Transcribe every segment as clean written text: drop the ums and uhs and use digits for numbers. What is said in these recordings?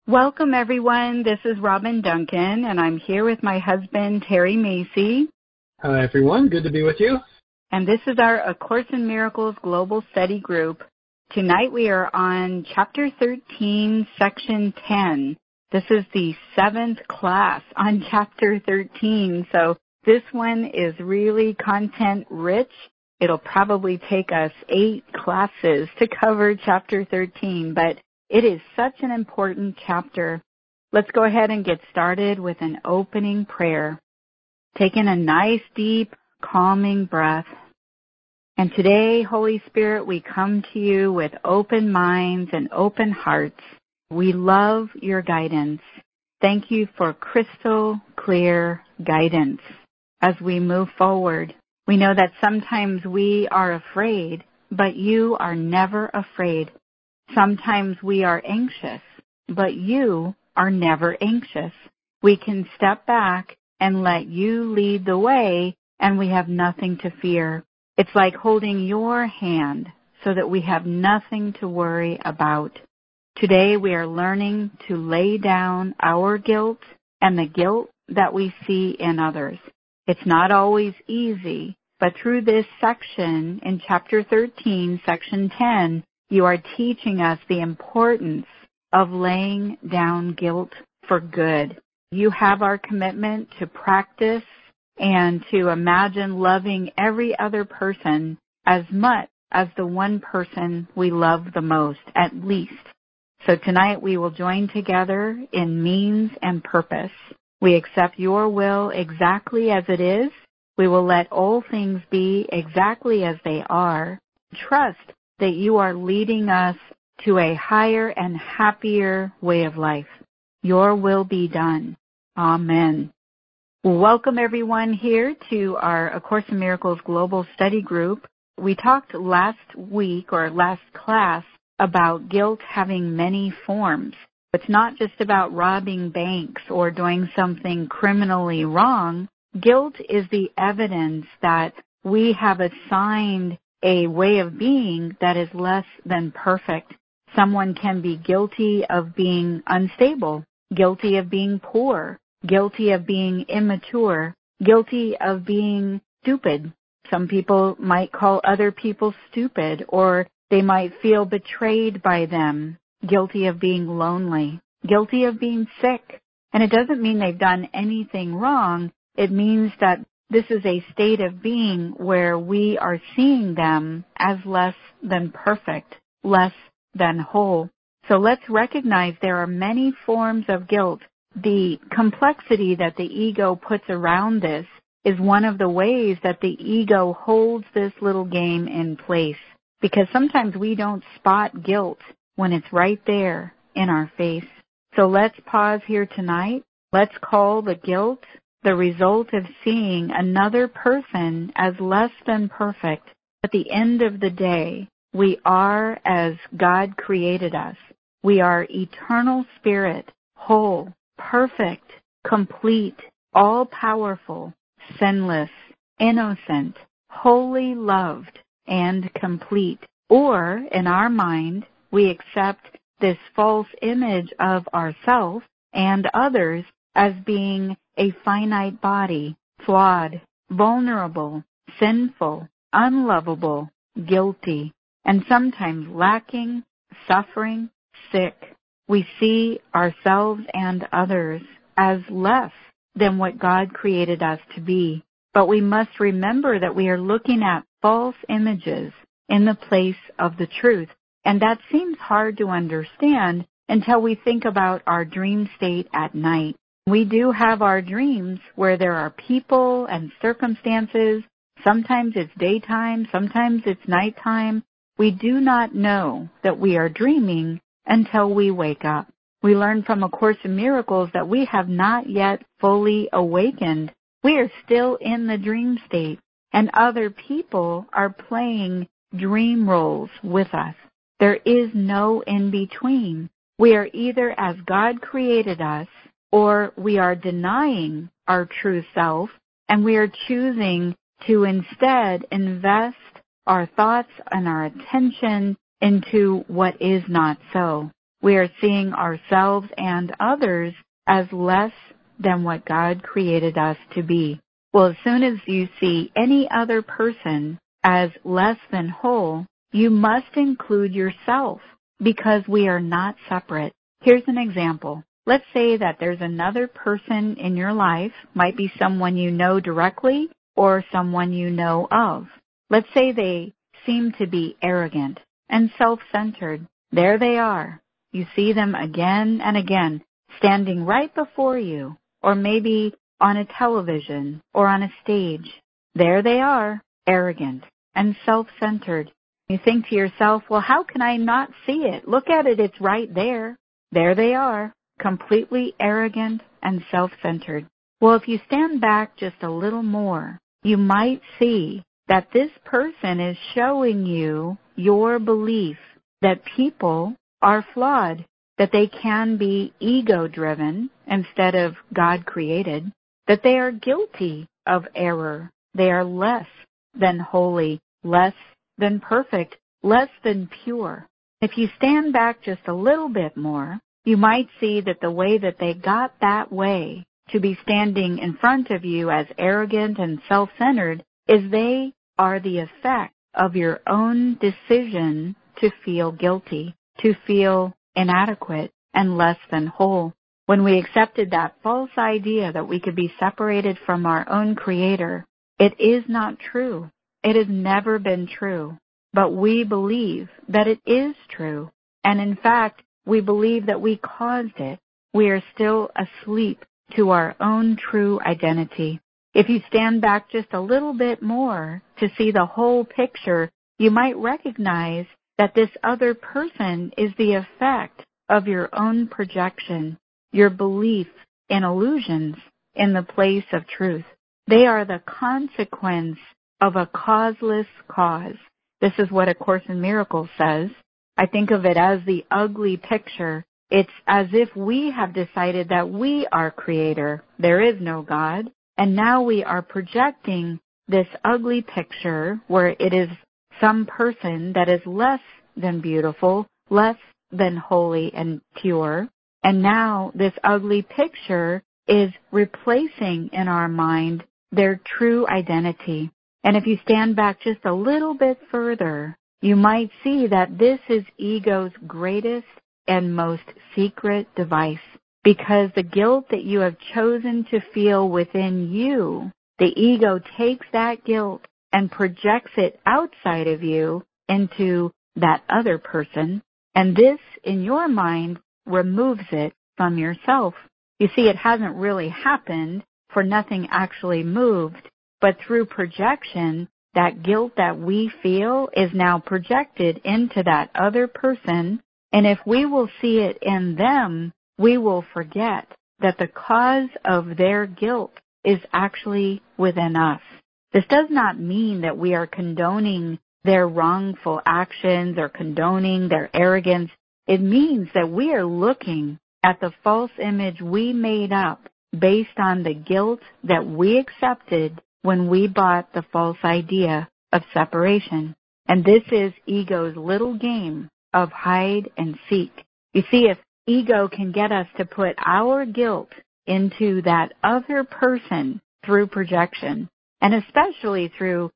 Welcome, everyone. This is Robin Duncan, and I'm here with my husband, Terry Macy. Hi, everyone. Good to be with you. And this is our A Course in Miracles Global Study Group. Tonight we are on Chapter 13, Section 10. This is the 7th class on Chapter 13, so this one is really content-rich. It'll probably take us 8 classes to cover Chapter 13, but it is such an important chapter. Let's go ahead and get started with an opening prayer. Taking a nice, deep, calming breath. And today, Holy Spirit, we come to you with open minds and open hearts. We love your guidance. Thank you for crystal clear guidance as we move forward. We know that sometimes we are afraid, but you are never afraid. Sometimes we are anxious, but you are never anxious. We can step back and let you lead the way, and we have nothing to fear. It's like holding your hand so that we have nothing to worry about. Today we are learning to lay down our guilt and the guilt that we see in others. It's not always easy, but through this section in Chapter 13, Section 10, you are teaching us the importance of laying down guilt for good. You have our commitment to practice and to imagine loving every other person as much as the one person we love the most, at least. So tonight we will join together in means and purpose. We accept your will exactly as it is. We will let all things be exactly as they are. Trust that you are leading us to a higher and happier way of life. Your will be done. Amen. Welcome everyone here to our A Course in Miracles Global Study Group. We talked last week or last class about guilt having many forms. It's not just about robbing banks or doing something criminally wrong. Guilt is the evidence that we have assigned a way of being that is less than perfect. Someone can be guilty of being unstable, guilty of being poor, guilty of being immature, guilty of being stupid. Some people might call other people stupid, or they might feel betrayed by them, guilty of being lonely, guilty of being sick. And it doesn't mean they've done anything wrong. It means that this is a state of being where we are seeing them as less than perfect, less than whole. So let's recognize there are many forms of guilt. The complexity that the ego puts around this is one of the ways that the ego holds this little game in place. Because sometimes we don't spot guilt when it's right there in our face. So let's pause here tonight. Let's call the guilt the result of seeing another person as less than perfect. At the end of the day, we are as God created us. We are eternal spirit, whole, perfect, complete, all-powerful, sinless, innocent, wholly loved, and complete. Or, in our mind, we accept this false image of ourselves and others as being a finite body, flawed, vulnerable, sinful, unlovable, guilty, and sometimes lacking, suffering, sick. We see ourselves and others as less than what God created us to be. But we must remember that we are looking at false images in the place of the truth. And that seems hard to understand until we think about our dream state at night. We do have our dreams where there are people and circumstances. Sometimes it's daytime, sometimes it's nighttime. We do not know that we are dreaming until we wake up. We learn from A Course in Miracles that we have not yet fully awakened. We are still in the dream state, and other people are playing dream roles with us. There is no in-between. We are either as God created us, or we are denying our true self, and we are choosing to instead invest our thoughts and our attention into what is not so. we are seeing ourselves and others as less than what God created us to be. Well, as soon as you see any other person as less than whole, you must include yourself because we are not separate. Here's an example. Let's say that there's another person in your life, might be someone you know directly or someone you know of. Let's say they seem to be arrogant and self-centered. There they are. You see them again and again, standing right before you, or maybe on a television or on a stage. There they are, arrogant and self-centered. You think to yourself, well, how can I not see it? Look at it, it's right there. There they are, completely arrogant and self-centered. Well, if you stand back just a little more, you might see that this person is showing you your belief that people are flawed, that they can be ego-driven instead of God-created, that they are guilty of error. They are less than holy, less than perfect, less than pure. If you stand back just a little bit more, you might see that the way that they got that way to be standing in front of you as arrogant and self-centered is they are the effect of your own decision to feel guilty, to feel inadequate and less than whole. When we accepted that false idea that we could be separated from our own Creator, it is not true. It has never been true. But we believe that it is true. And in fact, we believe that we caused it. We are still asleep to our own true identity. If you stand back just a little bit more to see the whole picture, you might recognize that this other person is the effect of your own projection, your belief in illusions in the place of truth. They are the consequence of a causeless cause. This is what A Course in Miracles says. I think of it as the ugly picture. It's as if we have decided that we are Creator. There is no God. And now we are projecting this ugly picture where it is some person that is less than beautiful, less than holy and pure. And now this ugly picture is replacing in our mind their true identity. And if you stand back just a little bit further, you might see that this is ego's greatest and most secret device. Because the guilt that you have chosen to feel within you, the ego takes that guilt and projects it outside of you into that other person. And this, in your mind, removes it from yourself. You see, it hasn't really happened, for nothing actually moved. But through projection, that guilt that we feel is now projected into that other person. And if we will see it in them, we will forget that the cause of their guilt is actually within us. This does not mean that we are condoning their wrongful actions or condoning their arrogance. It means that we are looking at the false image we made up based on the guilt that we accepted when we bought the false idea of separation. And this is ego's little game of hide and seek. You see, if ego can get us to put our guilt into that other person through projection, and especially through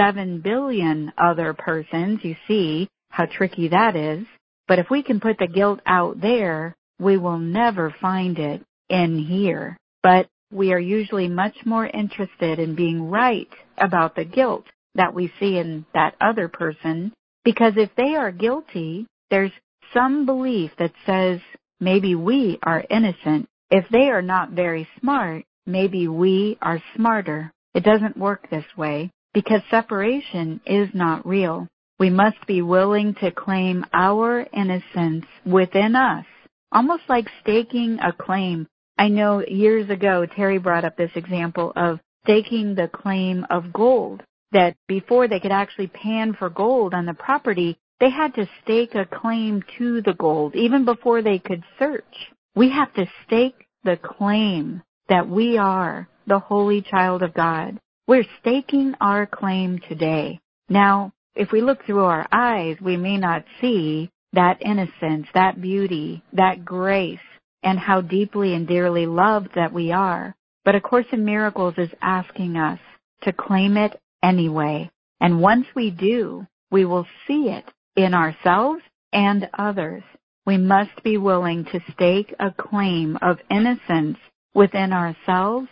7 billion other persons, you see how tricky that is. But if we can put the guilt out there, we will never find it in here. But we are usually much more interested in being right about the guilt that we see in that other person, because if they are guilty, there's some belief that says maybe we are innocent. If they are not very smart, maybe we are smarter. It doesn't work this way because separation is not real. We must be willing to claim our innocence within us, almost like staking a claim. I know years ago Terry brought up this example of staking the claim of gold, that before they could actually pan for gold on the property, they had to stake a claim to the gold, even before they could search. We have to stake the claim that we are the holy child of God. We're staking our claim today. Now, if we look through our eyes, we may not see that innocence, that beauty, that grace, and how deeply and dearly loved that we are. But A Course in Miracles is asking us to claim it anyway. And once we do, we will see it in ourselves and others. We must be willing to stake a claim of innocence within ourselves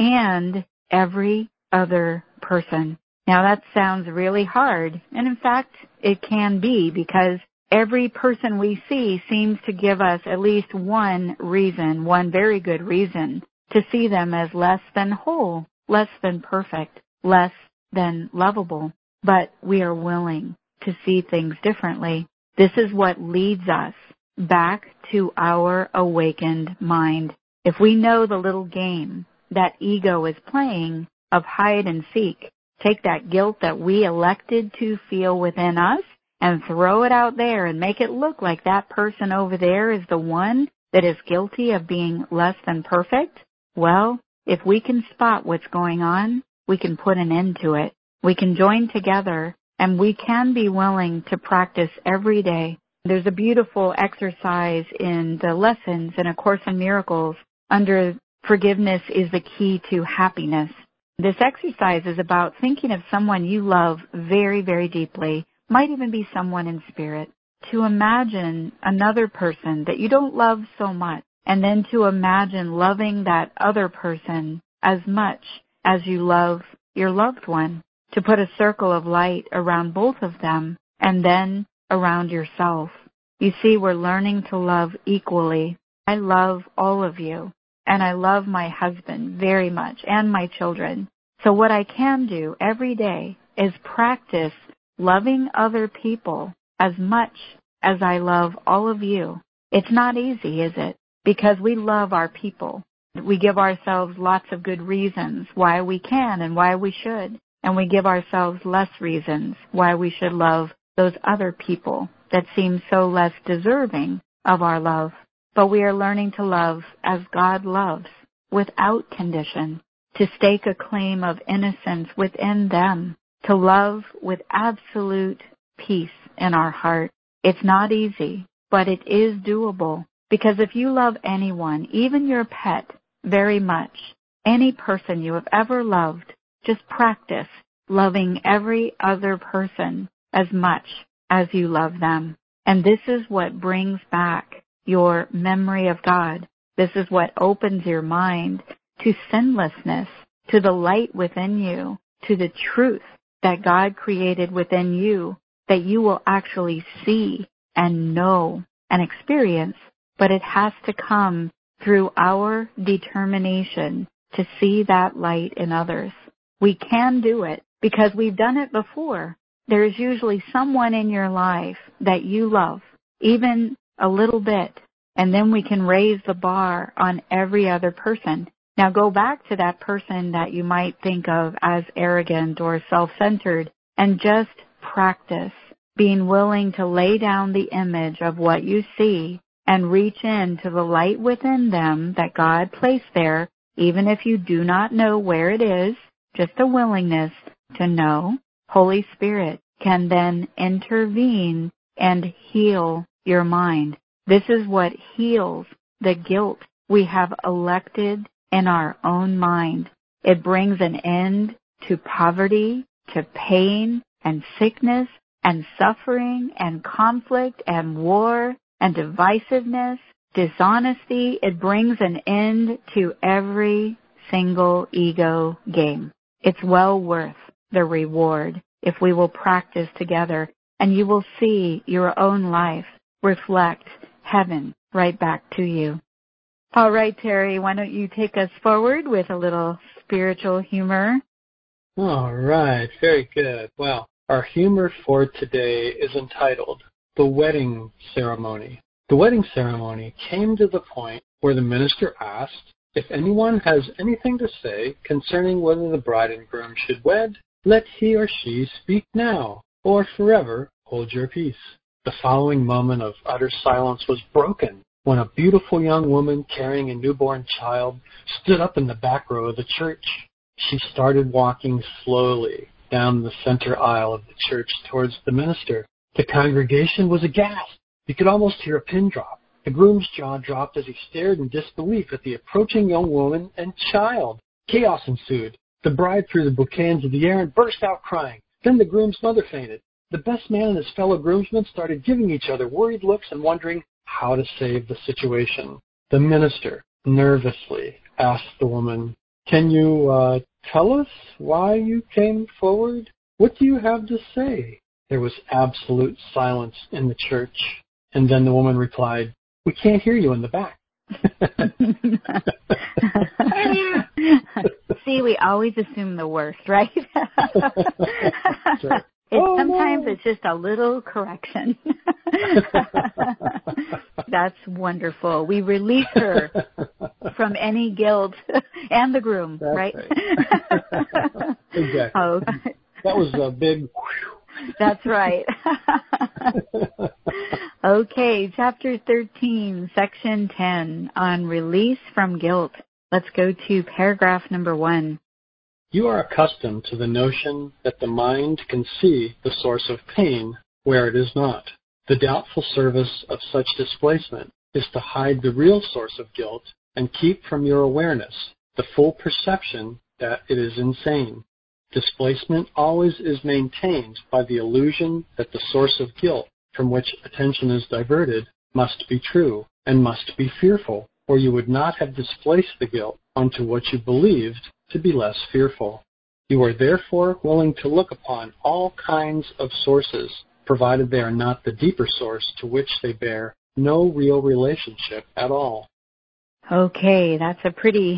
and every other person. Now that sounds really hard, and in fact it can be, because every person we see seems to give us at least one reason, one very good reason, to see them as less than whole, less than perfect, less than lovable. But we are willing to see things differently. This is what leads us back to our awakened mind. If we know the little game that ego is playing of hide and seek, take that guilt that we elected to feel within us and throw it out there and make it look like that person over there is the one that is guilty of being less than perfect. Well, if we can spot what's going on, we can put an end to it. We can join together, and we can be willing to practice every day. There's a beautiful exercise in the lessons in A Course in Miracles under Forgiveness is the Key to Happiness. This exercise is about thinking of someone you love very, very deeply, might even be someone in spirit, to imagine another person that you don't love so much, and then to imagine loving that other person as much as you love your loved one, to put a circle of light around both of them and then around yourself. You see, we're learning to love equally. I love all of you, and I love my husband very much and my children. So what I can do every day is practice loving other people as much as I love all of you. It's not easy, is it? Because we love our people. We give ourselves lots of good reasons why we can and why we should. And we give ourselves less reasons why we should love those other people that seem so less deserving of our love. But we are learning to love as God loves, without condition, to stake a claim of innocence within them, to love with absolute peace in our heart. It's not easy, but it is doable. Because if you love anyone, even your pet, very much, any person you have ever loved, just practice loving every other person as much as you love them. And this is what brings back your memory of God. This is what opens your mind to sinlessness, to the light within you, to the truth that God created within you, that you will actually see and know and experience. But it has to come through our determination to see that light in others. We can do it because we've done it before. There is usually someone in your life that you love, even a little bit, and then we can raise the bar on every other person. Now go back to that person that you might think of as arrogant or self-centered and just practice being willing to lay down the image of what you see and reach into the light within them that God placed there, even if you do not know where it is, just a willingness to know. Holy Spirit can then intervene and heal your mind. This is what heals the guilt we have elected in our own mind. It brings an end to poverty, to pain and sickness and suffering and conflict and war and divisiveness, dishonesty. It brings an end to every single ego game. It's well worth the reward if we will practice together, and you will see your own life reflect heaven right back to you. All right, Terry, why don't you take us forward with a little spiritual humor? All right, very good. Well, our humor for today is entitled The Wedding Ceremony. The wedding ceremony came to the point where the minister asked, "If anyone has anything to say concerning whether the bride and groom should wed, let he or she speak now, or forever hold your peace." The following moment of utter silence was broken when a beautiful young woman carrying a newborn child stood up in the back row of the church. She started walking slowly down the center aisle of the church towards the minister. The congregation was aghast. You could almost hear a pin drop. The groom's jaw dropped as he stared in disbelief at the approaching young woman and child. Chaos ensued. The bride threw the bouquet into the air and burst out crying. Then the groom's mother fainted. The best man and his fellow groomsmen started giving each other worried looks and wondering how to save the situation. The minister nervously asked the woman, "Can you tell us why you came forward? What do you have to say?" There was absolute silence in the church. And then the woman replied, "We can't hear you in the back." See, we always assume the worst, right? Right. Sometimes it's just a little correction. That's wonderful. We release her from any guilt and the groom, That's right? Exactly. Oh. That was a big... That's right. Okay, Chapter 13, Section 10, on release from guilt. Let's go to paragraph number 1. You are accustomed to the notion that the mind can see the source of pain where it is not. The doubtful service of such displacement is to hide the real source of guilt and keep from your awareness the full perception that it is insane. Displacement always is maintained by the illusion that the source of guilt from which attention is diverted must be true and must be fearful, or you would not have displaced the guilt onto what you believed to be less fearful. You are therefore willing to look upon all kinds of sources, provided they are not the deeper source to which they bear no real relationship at all. Okay, that's a pretty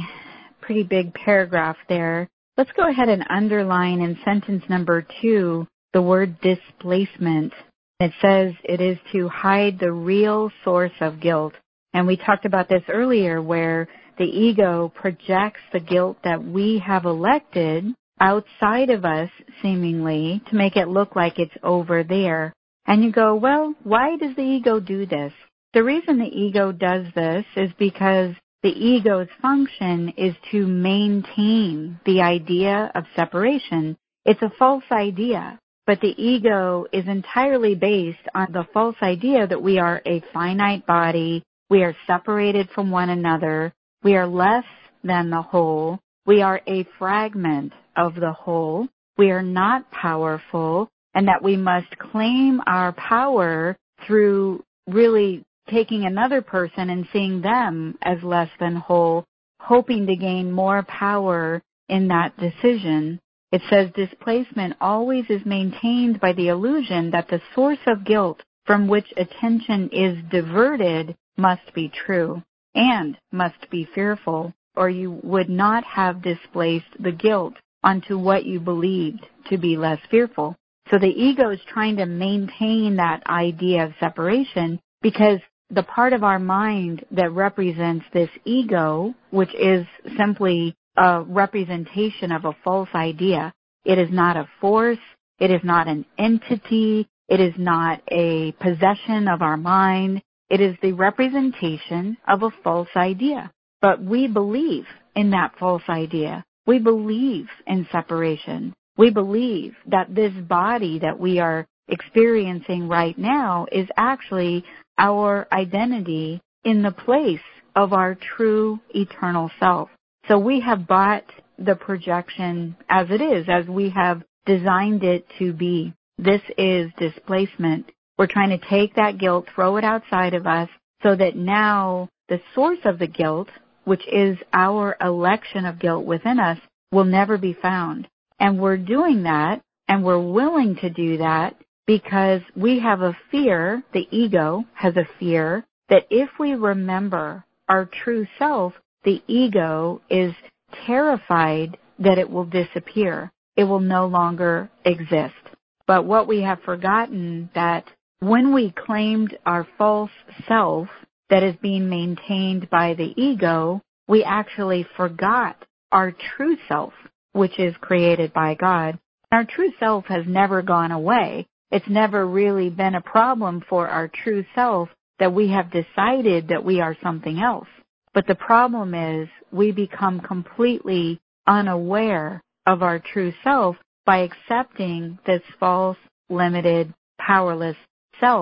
big paragraph there. Let's go ahead and underline in sentence number 2 the word displacement. It says it is to hide the real source of guilt. And we talked about this earlier where the ego projects the guilt that we have elected outside of us, seemingly, to make it look like it's over there. And you go, well, why does the ego do this? The reason the ego does this is because the ego's function is to maintain the idea of separation. It's a false idea, but the ego is entirely based on the false idea that we are a finite body, we are separated from one another, we are less than the whole, we are a fragment of the whole, we are not powerful, and that we must claim our power through really taking another person and seeing them as less than whole, hoping to gain more power in that decision. It says displacement always is maintained by the illusion that the source of guilt from which attention is diverted must be true and must be fearful, or you would not have displaced the guilt onto what you believed to be less fearful. So the ego is trying to maintain that idea of separation because the part of our mind that represents this ego, which is simply a representation of a false idea. It is not a force. It is not an entity. It is not a possession of our mind. It is the representation of a false idea. But we believe in that false idea. We believe in separation. We believe that this body that we are experiencing right now is actually our identity in the place of our true eternal self. So we have bought the projection as it is, as we have designed it to be. This is displacement. We're trying to take that guilt, throw it outside of us, so that now the source of the guilt, which is our election of guilt within us, will never be found. And we're doing that, and we're willing to do that, because we have a fear, the ego has a fear, that if we remember our true self, the ego is terrified that it will disappear. It will no longer exist. But what we have forgotten that when we claimed our false self that is being maintained by the ego, we actually forgot our true self, which is created by God. Our true self has never gone away. It's never really been a problem for our true self that we have decided that we are something else. But the problem is we become completely unaware of our true self by accepting this false, limited, powerless self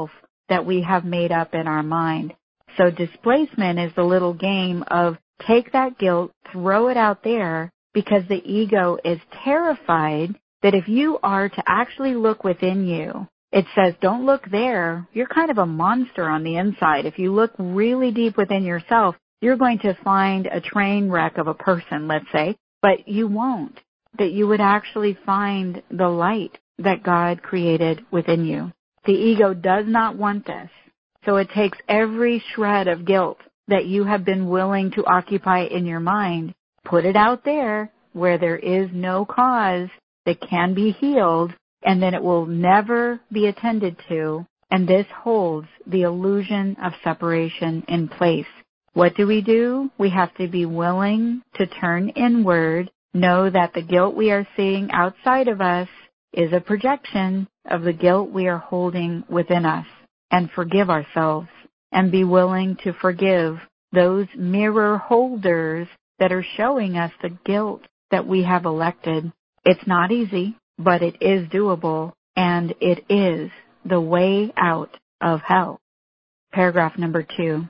that we have made up in our mind. So displacement is the little game of take that guilt, throw it out there, because the ego is terrified that if you are to actually look within you, it says, don't look there. You're kind of a monster on the inside. If you look really deep within yourself, you're going to find a train wreck of a person, let's say, but you won't. That you would actually find the light that God created within you. The ego does not want this. So it takes every shred of guilt that you have been willing to occupy in your mind, put it out there where there is no cause that can be healed, and then it will never be attended to, and this holds the illusion of separation in place. What do? We have to be willing to turn inward, know that the guilt we are seeing outside of us is a projection of the guilt we are holding within us, and forgive ourselves, and be willing to forgive those mirror holders that are showing us the guilt that we have elected. It's not easy, but it is doable, and it is the way out of hell. Paragraph number 2.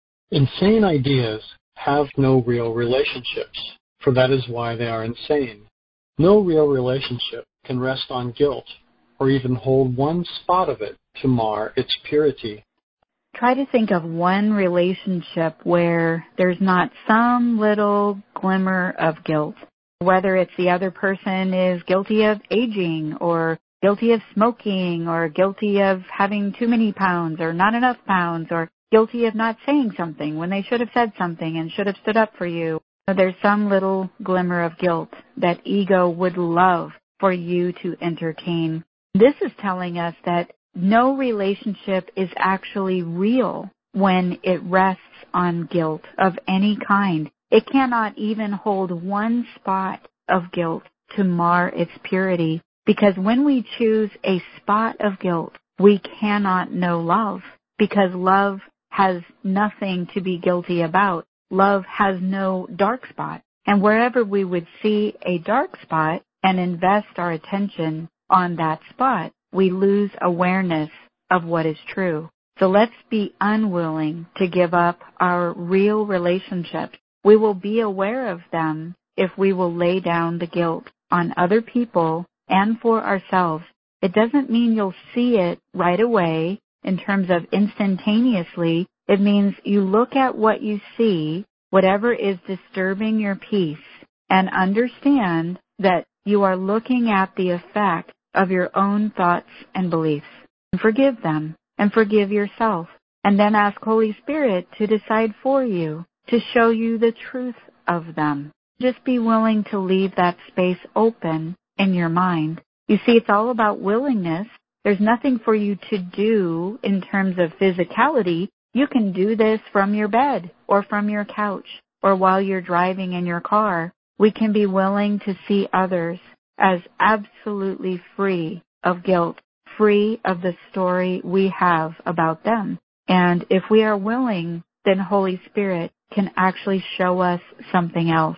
Insane ideas have no real relationships, for that is why they are insane. No real relationship can rest on guilt, or even hold one spot of it to mar its purity. Try to think of one relationship where there's not some little glimmer of guilt. Whether it's the other person is guilty of aging, or guilty of smoking, or guilty of having too many pounds or not enough pounds, or guilty of not saying something when they should have said something and should have stood up for you. There's some little glimmer of guilt that ego would love for you to entertain. This is telling us that no relationship is actually real when it rests on guilt of any kind. It cannot even hold one spot of guilt to mar its purity, because when we choose a spot of guilt, we cannot know love, because love has nothing to be guilty about. Love has no dark spot. And wherever we would see a dark spot and invest our attention on that spot, we lose awareness of what is true. So let's be unwilling to give up our real relationships. We will be aware of them if we will lay down the guilt on other people and for ourselves. It doesn't mean you'll see it right away in terms of instantaneously. It means you look at what you see, whatever is disturbing your peace, and understand that you are looking at the effect of your own thoughts and beliefs. And forgive them, and forgive yourself, and then ask Holy Spirit to decide for you, to show you the truth of them. Just be willing to leave that space open in your mind. You see, it's all about willingness. There's nothing for you to do in terms of physicality. You can do this from your bed or from your couch or while you're driving in your car. We can be willing to see others as absolutely free of guilt, free of the story we have about them. And if we are willing, then Holy Spirit can actually show us something else.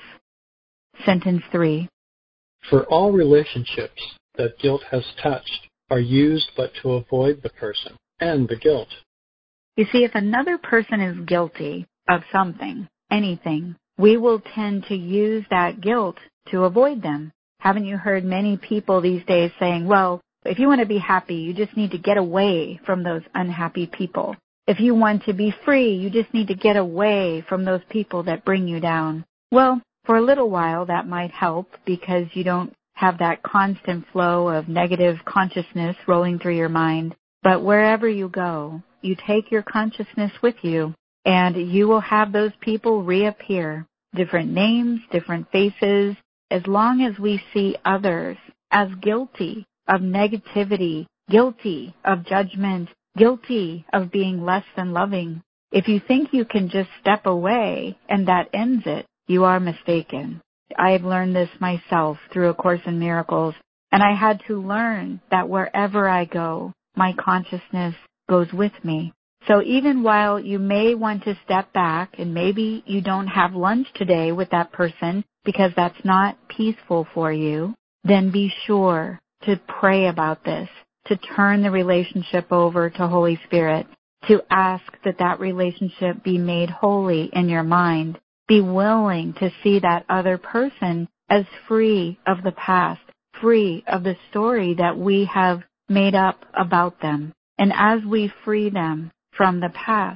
Sentence 3. For all relationships that guilt has touched are used but to avoid the person and the guilt. You see, if another person is guilty of something, anything, we will tend to use that guilt to avoid them. Haven't you heard many people these days saying, well, if you want to be happy, you just need to get away from those unhappy people. If you want to be free, you just need to get away from those people that bring you down. Well, for a little while that might help because you don't have that constant flow of negative consciousness rolling through your mind. But wherever you go, you take your consciousness with you, and you will have those people reappear. Different names, different faces. As long as we see others as guilty of negativity, guilty of judgment, guilty of being less than loving, if you think you can just step away and that ends it, you are mistaken. I have learned this myself through A Course in Miracles, and I had to learn that wherever I go, my consciousness goes with me. So even while you may want to step back and maybe you don't have lunch today with that person because that's not peaceful for you, then be sure to pray about this. to turn the relationship over to Holy Spirit, to ask that that relationship be made holy in your mind. Be willing to see that other person as free of the past, free of the story that we have made up about them. And as we free them from the past,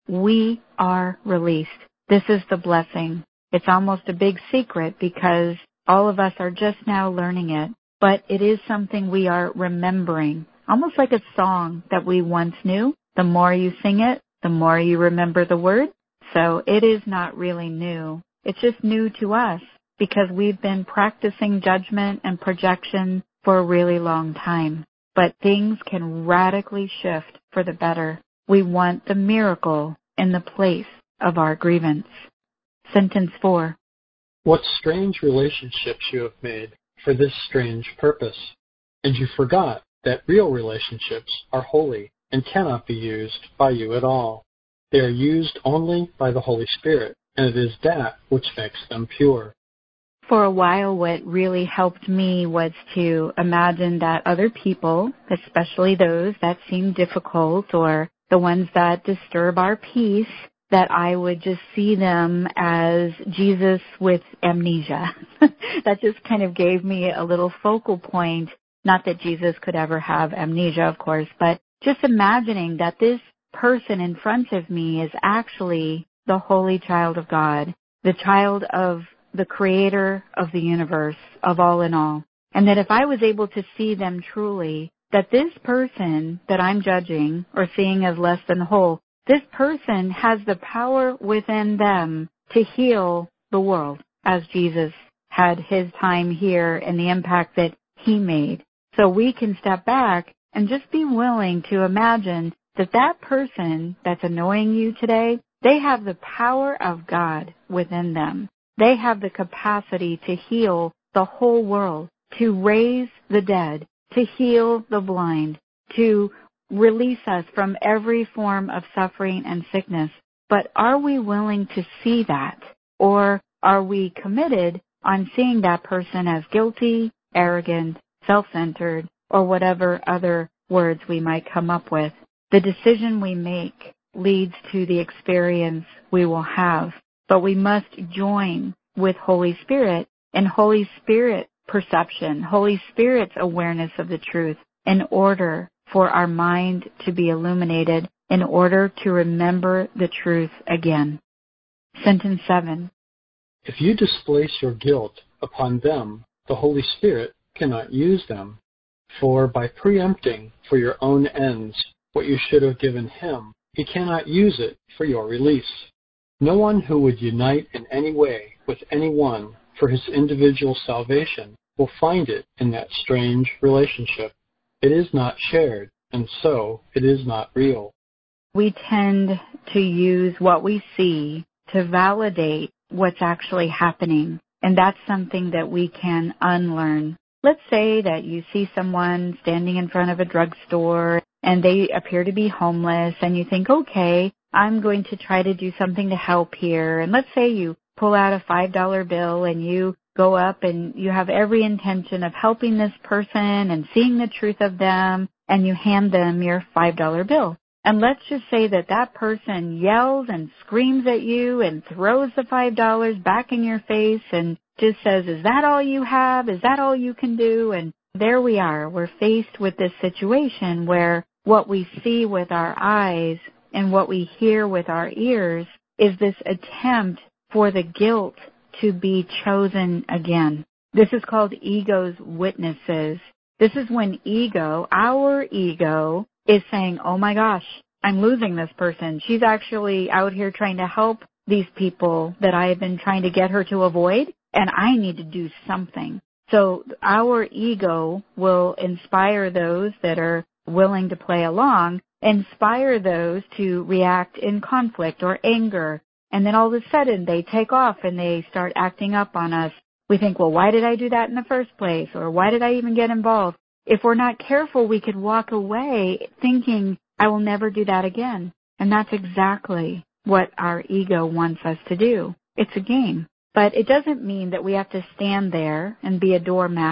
we are released. This is the blessing. It's almost a big secret because all of us are just now learning it, but it is something we are remembering, almost like a song that we once knew. The more you sing it, the more you remember the words. So it is not really new. It's just new to us because we've been practicing judgment and projection for a really long time. But things can radically shift for the better. We want the miracle in the place of our grievance. Sentence 4. What strange relationships you have made for this strange purpose. And you forgot that real relationships are holy and cannot be used by you at all. They are used only by the Holy Spirit, and it is that which makes them pure. For a while, what really helped me was to imagine that other people, especially those that seem difficult or the ones that disturb our peace, that I would just see them as Jesus with amnesia. That just kind of gave me a little focal point. Not that Jesus could ever have amnesia, of course, but just imagining that this person in front of me is actually the holy child of God, the child of the creator of the universe, of all in all. And that if I was able to see them truly, that this person that I'm judging or seeing as less than whole, this person has the power within them to heal the world as Jesus had his time here and the impact that he made. So we can step back and just be willing to imagine that that person that's annoying you today, they have the power of God within them. They have the capacity to heal the whole world, to raise the dead, to heal the blind, to release us from every form of suffering and sickness. But are we willing to see that? Or are we committed on seeing that person as guilty, arrogant, self-centered, or whatever other words we might come up with? The decision we make leads to the experience we will have. But we must join with Holy Spirit and Holy Spirit perception, Holy Spirit's awareness of the truth in order for our mind to be illuminated, in order to remember the truth again. Sentence 7. If you displace your guilt upon them, the Holy Spirit cannot use them. For by preempting for your own ends what you should have given him, he cannot use it for your release. No one who would unite in any way with anyone for his individual salvation will find it in that strange relationship. It is not shared, and so it is not real. We tend to use what we see to validate what's actually happening, and that's something that we can unlearn. Let's say that you see someone standing in front of a drugstore and they appear to be homeless, and you think, okay, I'm going to try to do something to help here. And let's say you pull out a $5 bill and you go up and you have every intention of helping this person and seeing the truth of them, and you hand them your $5 bill. And let's just say that that person yells and screams at you and throws the $5 back in your face and just says, is that all you have? Is that all you can do? And there we are. We're faced with this situation where what we see with our eyes and what we hear with our ears is this attempt for the guilt to be chosen again. This is called ego's witnesses. This is when ego, our ego, is saying, oh my gosh, I'm losing this person. She's actually out here trying to help these people that I have been trying to get her to avoid, and I need to do something. So our ego will inspire those that are willing to play along, inspire those to react in conflict or anger, and then all of a sudden they take off and they start acting up on us. We think, well, why did I do that in the first place? Or why did I even get involved? If we're not careful, we could walk away thinking, I will never do that again. And that's exactly what our ego wants us to do. It's a game. But it doesn't mean that we have to stand there and be a doormat.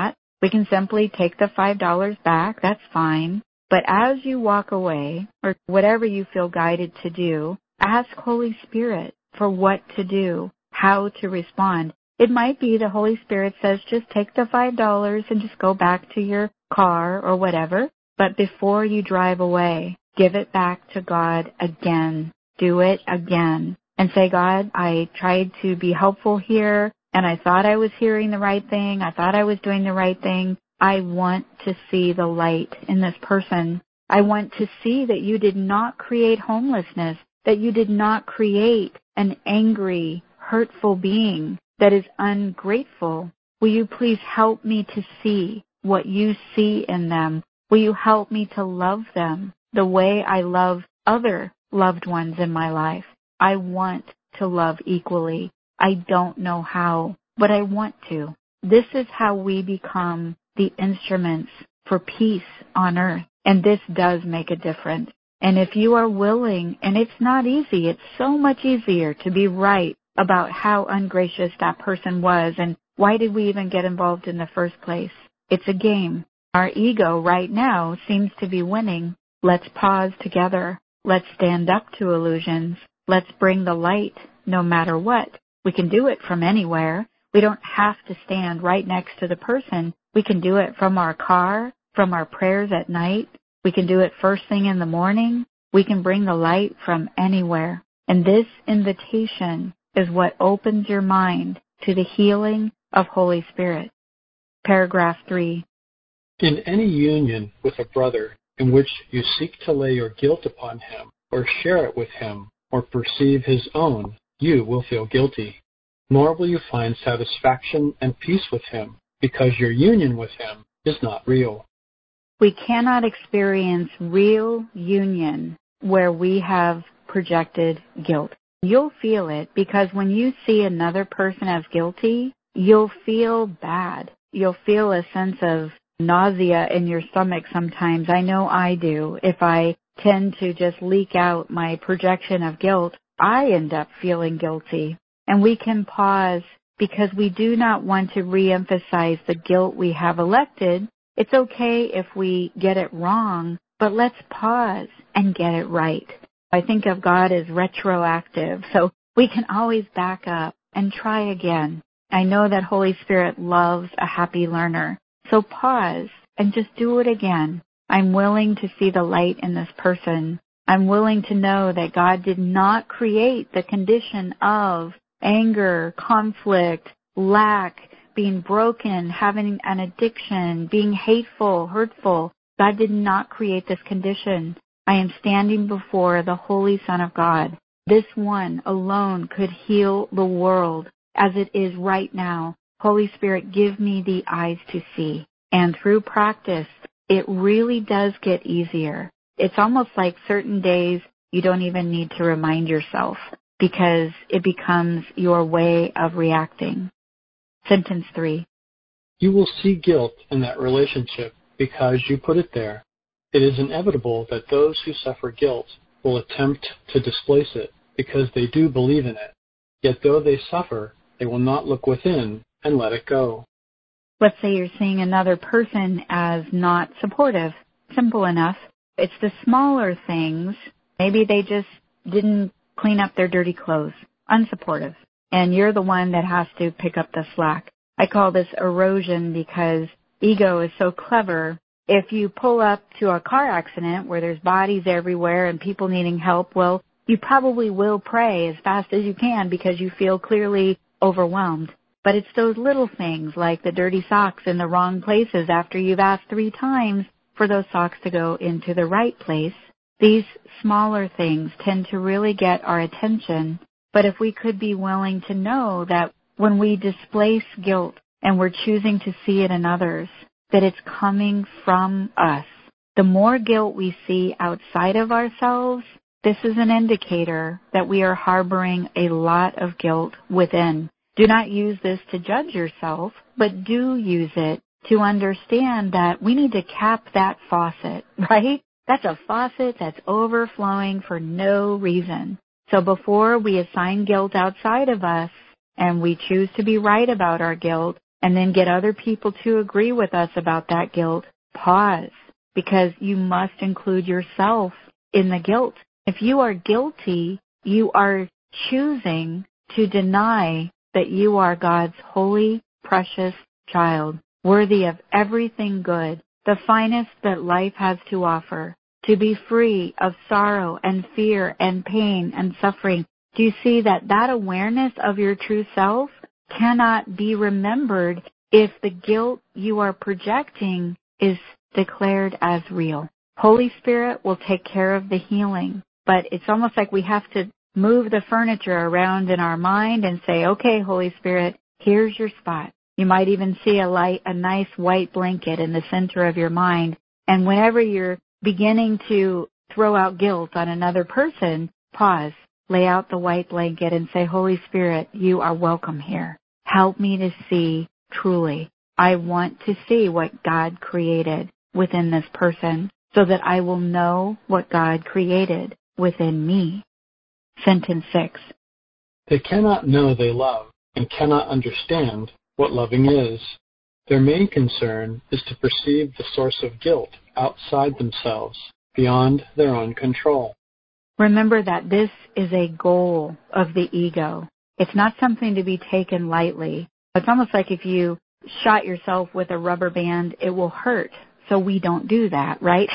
We can simply take the $5 back. That's fine. But as you walk away, or whatever you feel guided to do, ask Holy Spirit for what to do, how to respond. It might be the Holy Spirit says just take the $5 and just go back to your car or whatever. But before you drive away, give it back to God again. Do it again. And say, God, I tried to be helpful here, and I thought I was hearing the right thing. I thought I was doing the right thing. I want to see the light in this person. I want to see that you did not create homelessness, that you did not create an angry, hurtful being that is ungrateful. Will you please help me to see what you see in them? Will you help me to love them the way I love other loved ones in my life? I want to love equally. I don't know how, but I want to. This is how we become the instruments for peace on earth. And this does make a difference. And if you are willing, and it's not easy, it's so much easier to be right about how ungracious that person was and why did we even get involved in the first place. It's a game. Our ego right now seems to be winning. Let's pause together. Let's stand up to illusions. Let's bring the light no matter what. We can do it from anywhere. We don't have to stand right next to the person. We can do it from our car, from our prayers at night. We can do it first thing in the morning. We can bring the light from anywhere. And this invitation is what opens your mind to the healing of Holy Spirit. Paragraph 3. In any union with a brother in which you seek to lay your guilt upon him, or share it with him, or perceive his own, you will feel guilty. Nor will you find satisfaction and peace with him, because your union with him is not real. We cannot experience real union where we have projected guilt. You'll feel it because when you see another person as guilty, you'll feel bad. You'll feel a sense of nausea in your stomach sometimes. I know I do. If I tend to just leak out my projection of guilt, I end up feeling guilty. And we can pause because we do not want to reemphasize the guilt we have elected. It's okay if we get it wrong, but let's pause and get it right. I think of God as retroactive, so we can always back up and try again. I know that Holy Spirit loves a happy learner, so pause and just do it again. I'm willing to see the light in this person. I'm willing to know that God did not create the condition of anger, conflict, lack, being broken, having an addiction, being hateful, hurtful. God did not create this condition. I am standing before the Holy Son of God. This one alone could heal the world as it is right now. Holy Spirit, give me the eyes to see. And through practice, it really does get easier. It's almost like certain days you don't even need to remind yourself because it becomes your way of reacting. Sentence 3. You will see guilt in that relationship because you put it there. It is inevitable that those who suffer guilt will attempt to displace it because they do believe in it. Yet though they suffer, they will not look within and let it go. Let's say you're seeing another person as not supportive. Simple enough. It's the smaller things. Maybe they just didn't clean up their dirty clothes. Unsupportive. And you're the one that has to pick up the slack. I call this erosion because ego is so clever. If you pull up to a car accident where there's bodies everywhere and people needing help, well, you probably will pray as fast as you can because you feel clearly overwhelmed. But it's those little things like the dirty socks in the wrong places after you've asked 3 times for those socks to go into the right place. These smaller things tend to really get our attention. But if we could be willing to know that when we displace guilt and we're choosing to see it in others, that it's coming from us. The more guilt we see outside of ourselves, this is an indicator that we are harboring a lot of guilt within. Do not use this to judge yourself, but do use it to understand that we need to cap that faucet, right? That's a faucet that's overflowing for no reason. So before we assign guilt outside of us and we choose to be right about our guilt, and then get other people to agree with us about that guilt, pause, because you must include yourself in the guilt. If you are guilty, you are choosing to deny that you are God's holy, precious child, worthy of everything good, the finest that life has to offer, to be free of sorrow and fear and pain and suffering. Do you see that awareness of your true self cannot be remembered if the guilt you are projecting is declared as real? Holy Spirit will take care of the healing, but it's almost like we have to move the furniture around in our mind and say, okay, Holy Spirit, here's your spot. You might even see a nice white blanket in the center of your mind. And whenever you're beginning to throw out guilt on another person, pause, lay out the white blanket and say, Holy Spirit, you are welcome here. Help me to see truly. I want to see what God created within this person so that I will know what God created within me. Sentence 6. They cannot know they love and cannot understand what loving is. Their main concern is to perceive the source of guilt outside themselves, beyond their own control. Remember that this is a goal of the ego. It's not something to be taken lightly. It's almost like if you shot yourself with a rubber band, it will hurt. So we don't do that, right?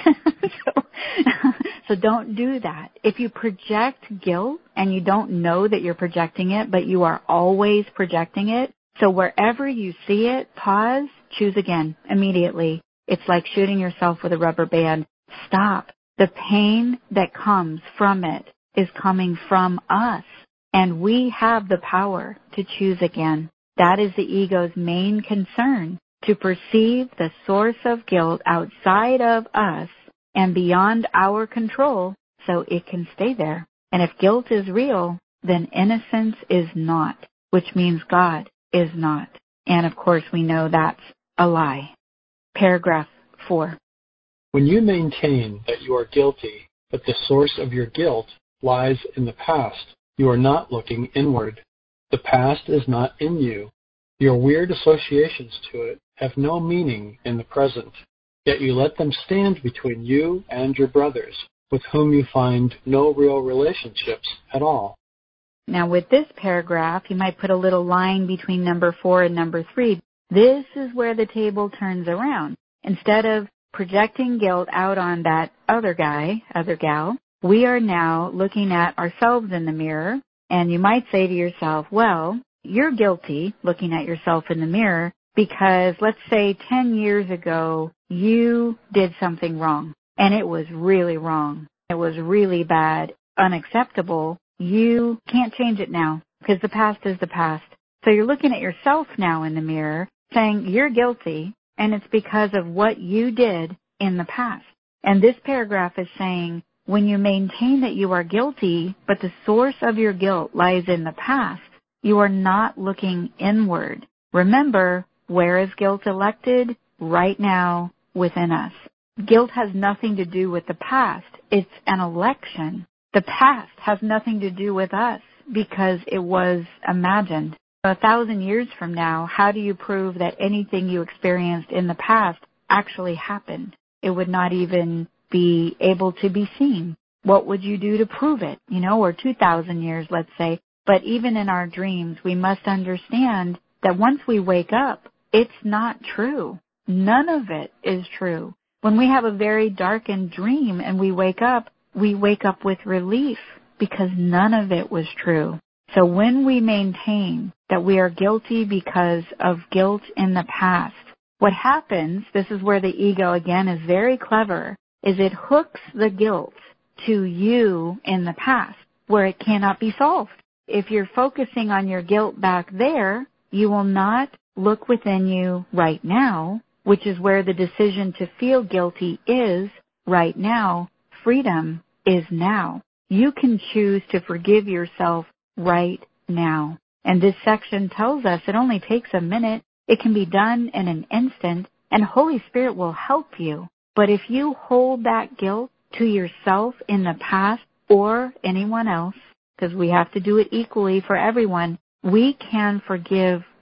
So don't do that. If you project guilt and you don't know that you're projecting it, but you are always projecting it, so wherever you see it, pause, choose again immediately. It's like shooting yourself with a rubber band. Stop. The pain that comes from it is coming from us, and we have the power to choose again. That is the ego's main concern, to perceive the source of guilt outside of us and beyond our control so it can stay there. And if guilt is real, then innocence is not, which means God is not. And of course we know that's a lie. Paragraph 4. When you maintain that you are guilty, but the source of your guilt lies in the past, you are not looking inward. The past is not in you. Your weird associations to it have no meaning in the present, yet you let them stand between you and your brothers, with whom you find no real relationships at all. Now with this paragraph, you might put a little line between number 4 and number 3. This is where the table turns around. Instead of projecting guilt out on that other guy, other gal, we are now looking at ourselves in the mirror, and you might say to yourself, well, you're guilty looking at yourself in the mirror because let's say 10 years ago you did something wrong, and it was really wrong. It was really bad, unacceptable. You can't change it now because the past is the past. So you're looking at yourself now in the mirror saying you're guilty, and it's because of what you did in the past. And this paragraph is saying when you maintain that you are guilty, but the source of your guilt lies in the past, you are not looking inward. Remember, where is guilt elected? Right now within us. Guilt has nothing to do with the past. It's an election. The past has nothing to do with us because it was imagined. 1,000 years from now, how do you prove that anything you experienced in the past actually happened? It would not even be able to be seen. What would you do to prove it? Or 2,000 years, let's say. But even in our dreams, we must understand that once we wake up, it's not true. None of it is true. When we have a very darkened dream and we wake up with relief because none of it was true. So when we maintain that we are guilty because of guilt in the past, what happens, this is where the ego again is very clever, is it hooks the guilt to you in the past where it cannot be solved. If you're focusing on your guilt back there, you will not look within you right now, which is where the decision to feel guilty is right now. Freedom is now. You can choose to forgive yourself right now. And this section tells us it only takes a minute. It can be done in an instant, and Holy Spirit will help you. But if you hold that guilt to yourself in the past or anyone else, because we have to do it equally for everyone, we can forgive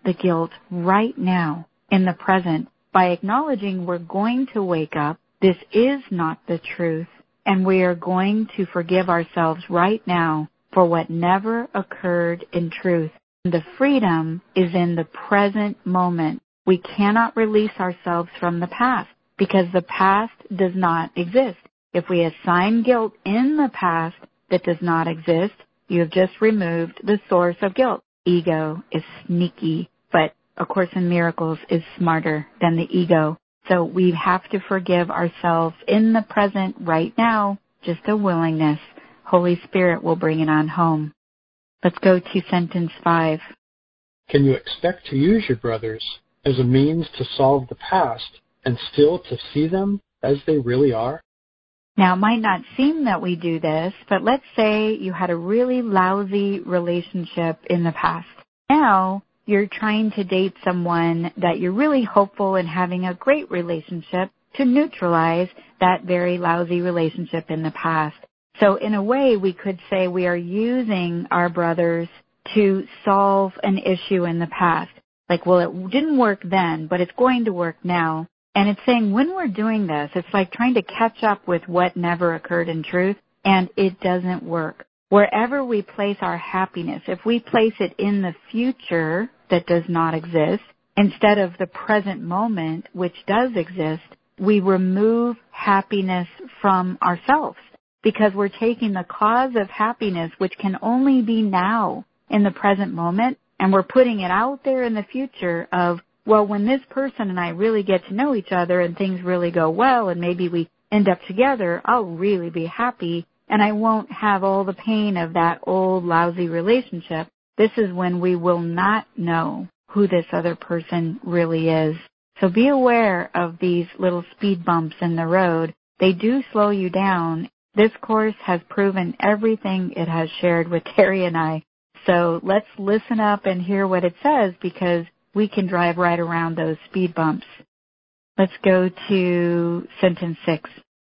the guilt right now in the present by acknowledging we're going to wake up. This is not the truth, and we are going to forgive ourselves right now for what never occurred in truth. The freedom is in the present moment. We cannot release ourselves from the past because the past does not exist. If we assign guilt in the past that does not exist, you have just removed the source of guilt. Ego is sneaky, but A Course in Miracles is smarter than the ego. So we have to forgive ourselves in the present right now, just a willingness. Holy Spirit will bring it on home. Let's go to sentence 5. Can you expect to use your brothers as a means to solve the past and still to see them as they really are? Now, it might not seem that we do this, but let's say you had a really lousy relationship in the past. Now, you're trying to date someone that you're really hopeful in having a great relationship to neutralize that very lousy relationship in the past. So in a way, we could say we are using our brothers to solve an issue in the past. Like, well, it didn't work then, but it's going to work now. And it's saying when we're doing this, it's like trying to catch up with what never occurred in truth, and it doesn't work. Wherever we place our happiness, if we place it in the future that does not exist, instead of the present moment, which does exist, we remove happiness from ourselves because we're taking the cause of happiness, which can only be now in the present moment, and we're putting it out there in the future of, well, when this person and I really get to know each other and things really go well and maybe we end up together, I'll really be happy and I won't have all the pain of that old lousy relationship. This is when we will not know who this other person really is. So be aware of these little speed bumps in the road. They do slow you down. This course has proven everything it has shared with Terry and I. So let's listen up and hear what it says because we can drive right around those speed bumps. Let's go to sentence 6.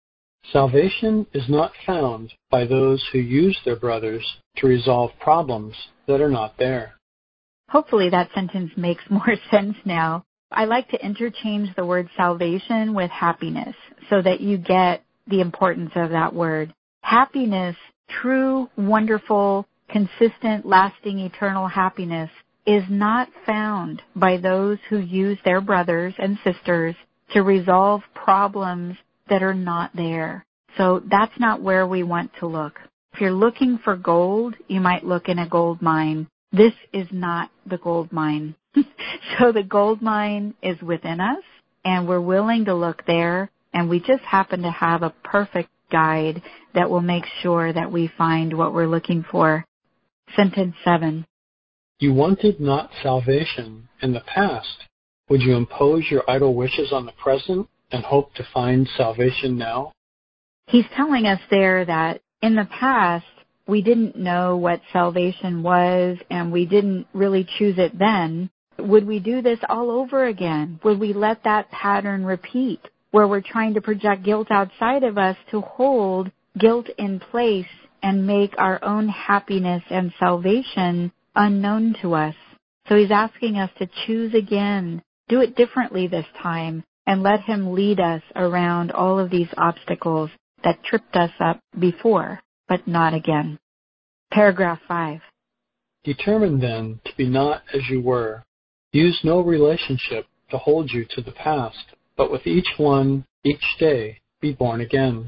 Salvation is not found by those who use their brothers to resolve problems that are not there. Hopefully that sentence makes more sense now. I like to interchange the word salvation with happiness so that you get the importance of that word. Happiness, true, wonderful, consistent, lasting, eternal happiness is not found by those who use their brothers and sisters to resolve problems that are not there. So that's not where we want to look. If you're looking for gold, you might look in a gold mine. This is not the gold mine. So the gold mine is within us, and we're willing to look there, and we just happen to have a perfect guide that will make sure that we find what we're looking for. Sentence 7. You wanted not salvation in the past. Would you impose your idle wishes on the present and hope to find salvation now? He's telling us there that in the past, we didn't know what salvation was, and we didn't really choose it then. Would we do this all over again? Would we let that pattern repeat, where we're trying to project guilt outside of us to hold guilt in place and make our own happiness and salvation unknown to us? So he's asking us to choose again, do it differently this time, and let him lead us around all of these obstacles that tripped us up before, but not again. Paragraph 5. Determine then to be not as you were. Use no relationship to hold you to the past, but with each one, each day, be born again.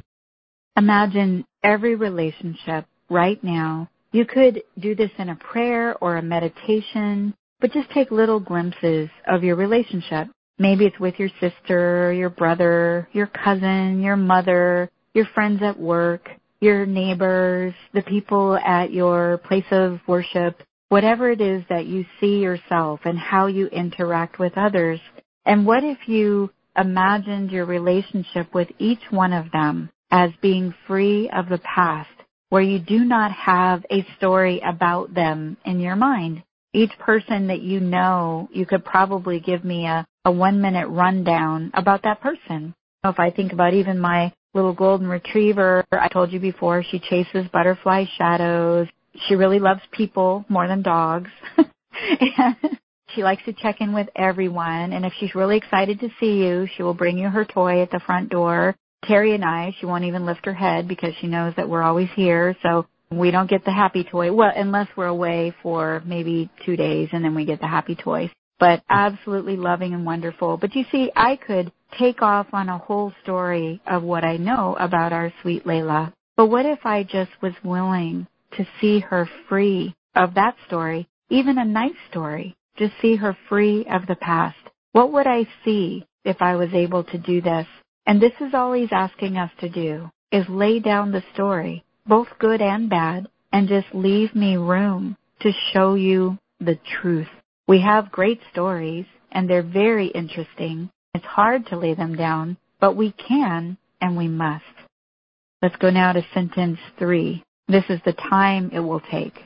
Imagine every relationship right now. You could do this in a prayer or a meditation, but just take little glimpses of your relationship. Maybe it's with your sister, your brother, your cousin, your mother, your friends at work, your neighbors, the people at your place of worship, whatever it is that you see yourself and how you interact with others. And what if you imagined your relationship with each one of them as being free of the past, where you do not have a story about them in your mind? Each person that you know, you could probably give me a 1-minute rundown about that person. If I think about even my little golden retriever, I told you before, she chases butterfly shadows. She really loves people more than dogs. And She likes to check in with everyone, and if she's really excited to see you, she will bring you her toy at the front door. Terry and I, she won't even lift her head because she knows that we're always here, so we don't get the happy toy. Well, unless we're away for maybe 2 days, and then we get the happy toy. But absolutely loving and wonderful. But you see, I could take off on a whole story of what I know about our sweet Layla. But what if I just was willing to see her free of that story, even a nice story, just see her free of the past? What would I see if I was able to do this? And this is all he's asking us to do, is lay down the story, both good and bad, and just leave me room to show you the truth. We have great stories, and they're very interesting. It's hard to lay them down, but we can and we must. Let's go now to sentence 3. This is the time it will take.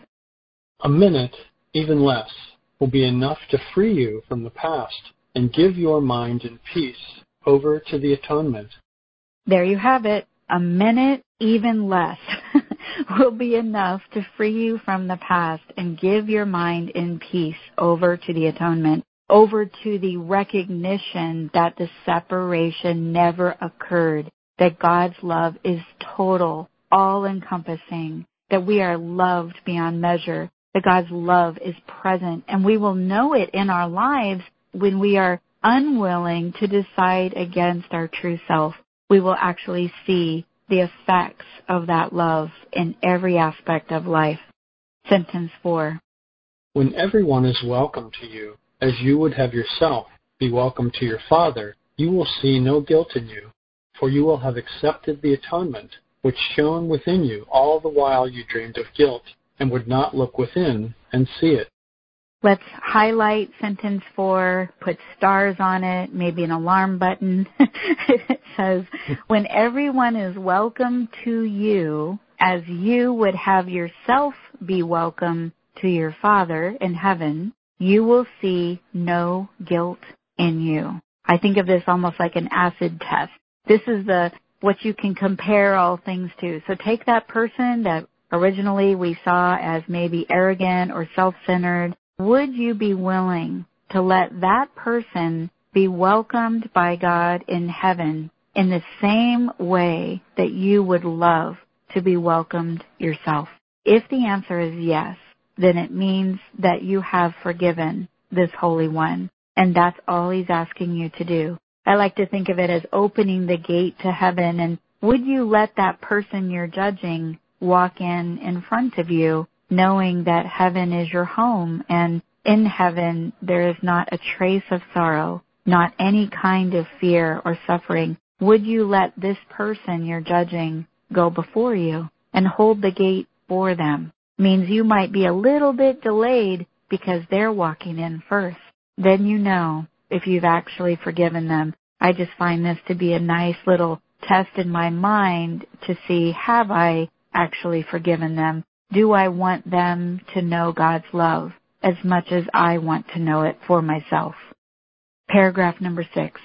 A minute, even less, will be enough to free you from the past and give your mind in peace over to the atonement. There you have it. A minute, even less, will be enough to free you from the past and give your mind in peace over to the atonement, over to the recognition that the separation never occurred, that God's love is total, all-encompassing, that we are loved beyond measure, that God's love is present, and we will know it in our lives when we are unwilling to decide against our true self. We will actually see the effects of that love in every aspect of life. Sentence 4. When everyone is welcome to you, as you would have yourself be welcome to your Father, you will see no guilt in you, for you will have accepted the atonement, which shone within you all the while you dreamed of guilt, and would not look within and see it. Let's highlight sentence 4, put stars on it, maybe an alarm button. It says, when everyone is welcome to you, as you would have yourself be welcome to your Father in heaven, you will see no guilt in you. I think of this almost like an acid test. This is what you can compare all things to. So take that person that originally we saw as maybe arrogant or self-centered. Would you be willing to let that person be welcomed by God in heaven in the same way that you would love to be welcomed yourself? If the answer is yes, then it means that you have forgiven this Holy One, and that's all he's asking you to do. I like to think of it as opening the gate to heaven, and would you let that person you're judging walk in front of you, knowing that heaven is your home, and in heaven there is not a trace of sorrow, not any kind of fear or suffering? Would you let this person you're judging go before you and hold the gate for them? Means you might be a little bit delayed because they're walking in first. Then you know if you've actually forgiven them. I just find this to be a nice little test in my mind to see, have I actually forgiven them? Do I want them to know God's love as much as I want to know it for myself? Paragraph number 6.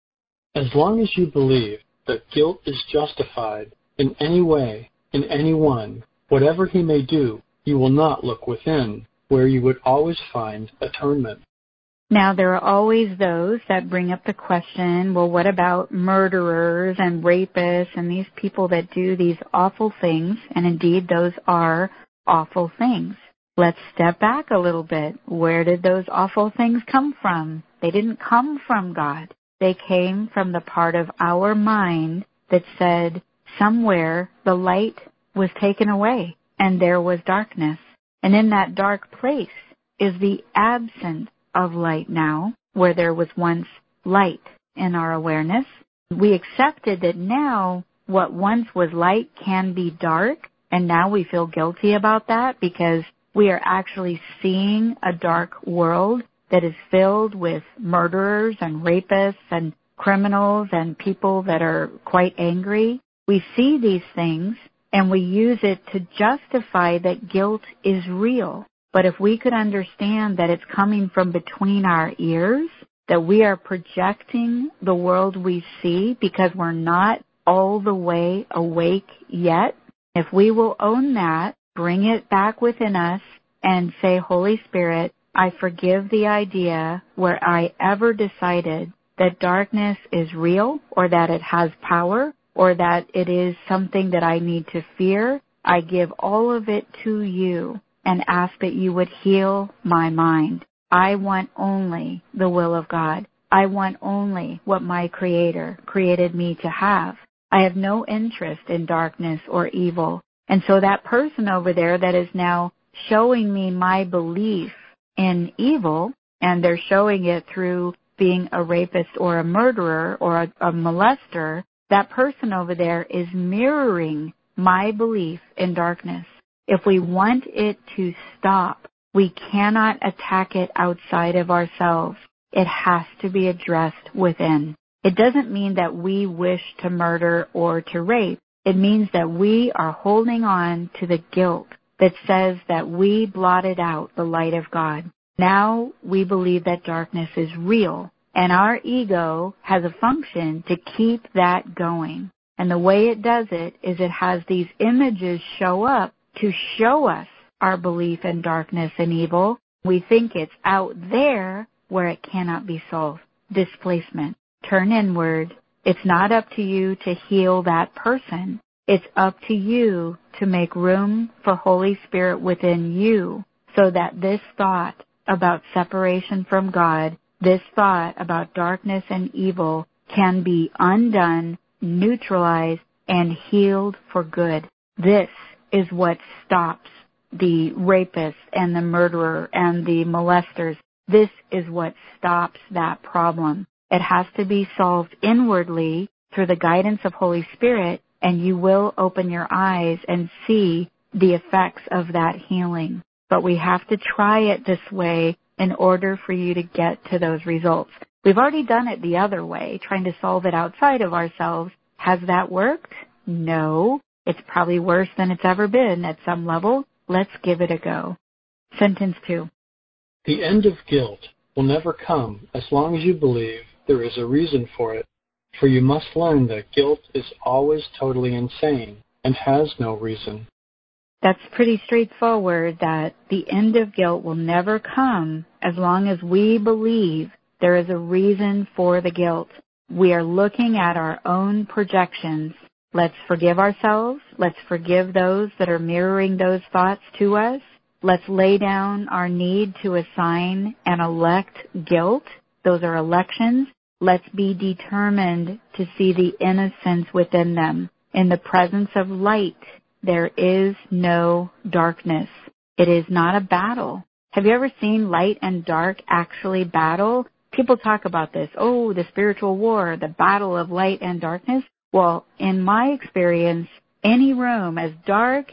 As long as you believe that guilt is justified in any way, in anyone, whatever he may do, you will not look within, where you would always find atonement. Now, there are always those that bring up the question, well, what about murderers and rapists and these people that do these awful things? And indeed, those are awful things. Let's step back a little bit. Where did those awful things come from? They didn't come from God. They came from the part of our mind that said somewhere the light was taken away and there was darkness. And in that dark place is the absence of light now, where there was once light in our awareness. We accepted that now what once was light can be dark, and now we feel guilty about that because we are actually seeing a dark world that is filled with murderers and rapists and criminals and people that are quite angry. We see these things and we use it to justify that guilt is real. But if we could understand that it's coming from between our ears, that we are projecting the world we see because we're not all the way awake yet, if we will own that, bring it back within us, and say, Holy Spirit, I forgive the idea where I ever decided that darkness is real or that it has power or that it is something that I need to fear. I give all of it to you and ask that you would heal my mind. I want only the will of God. I want only what my Creator created me to have. I have no interest in darkness or evil. And so that person over there that is now showing me my belief in evil, and they're showing it through being a rapist or a murderer or a molester, that person over there is mirroring my belief in darkness. If we want it to stop, we cannot attack it outside of ourselves. It has to be addressed within. It doesn't mean that we wish to murder or to rape. It means that we are holding on to the guilt that says that we blotted out the light of God. Now we believe that darkness is real, and our ego has a function to keep that going. And the way it does it is it has these images show up to show us our belief in darkness and evil. We think it's out there where it cannot be solved. Displacement. Turn inward. It's not up to you to heal that person. It's up to you to make room for Holy Spirit within you so that this thought about separation from God, this thought about darkness and evil can be undone, neutralized, and healed for good. This is what stops the rapist and the murderer and the molesters. This is what stops that problem. It has to be solved inwardly through the guidance of Holy Spirit, and you will open your eyes and see the effects of that healing. But we have to try it this way in order for you to get to those results. We've already done it the other way, trying to solve it outside of ourselves. Has that worked? No. It's probably worse than it's ever been at some level. Let's give it a go. Sentence 2. The end of guilt will never come as long as you believe there is a reason for it, for you must learn that guilt is always totally insane and has no reason. That's pretty straightforward, that the end of guilt will never come as long as we believe there is a reason for the guilt. We are looking at our own projections. Let's forgive ourselves. Let's forgive those that are mirroring those thoughts to us. Let's lay down our need to assign and elect guilt. Those are elections. Let's be determined to see the innocence within them. In the presence of light, there is no darkness. It is not a battle. Have you ever seen light and dark actually battle? People talk about this. Oh, the spiritual war, the battle of light and darkness. Well, in my experience, any room as dark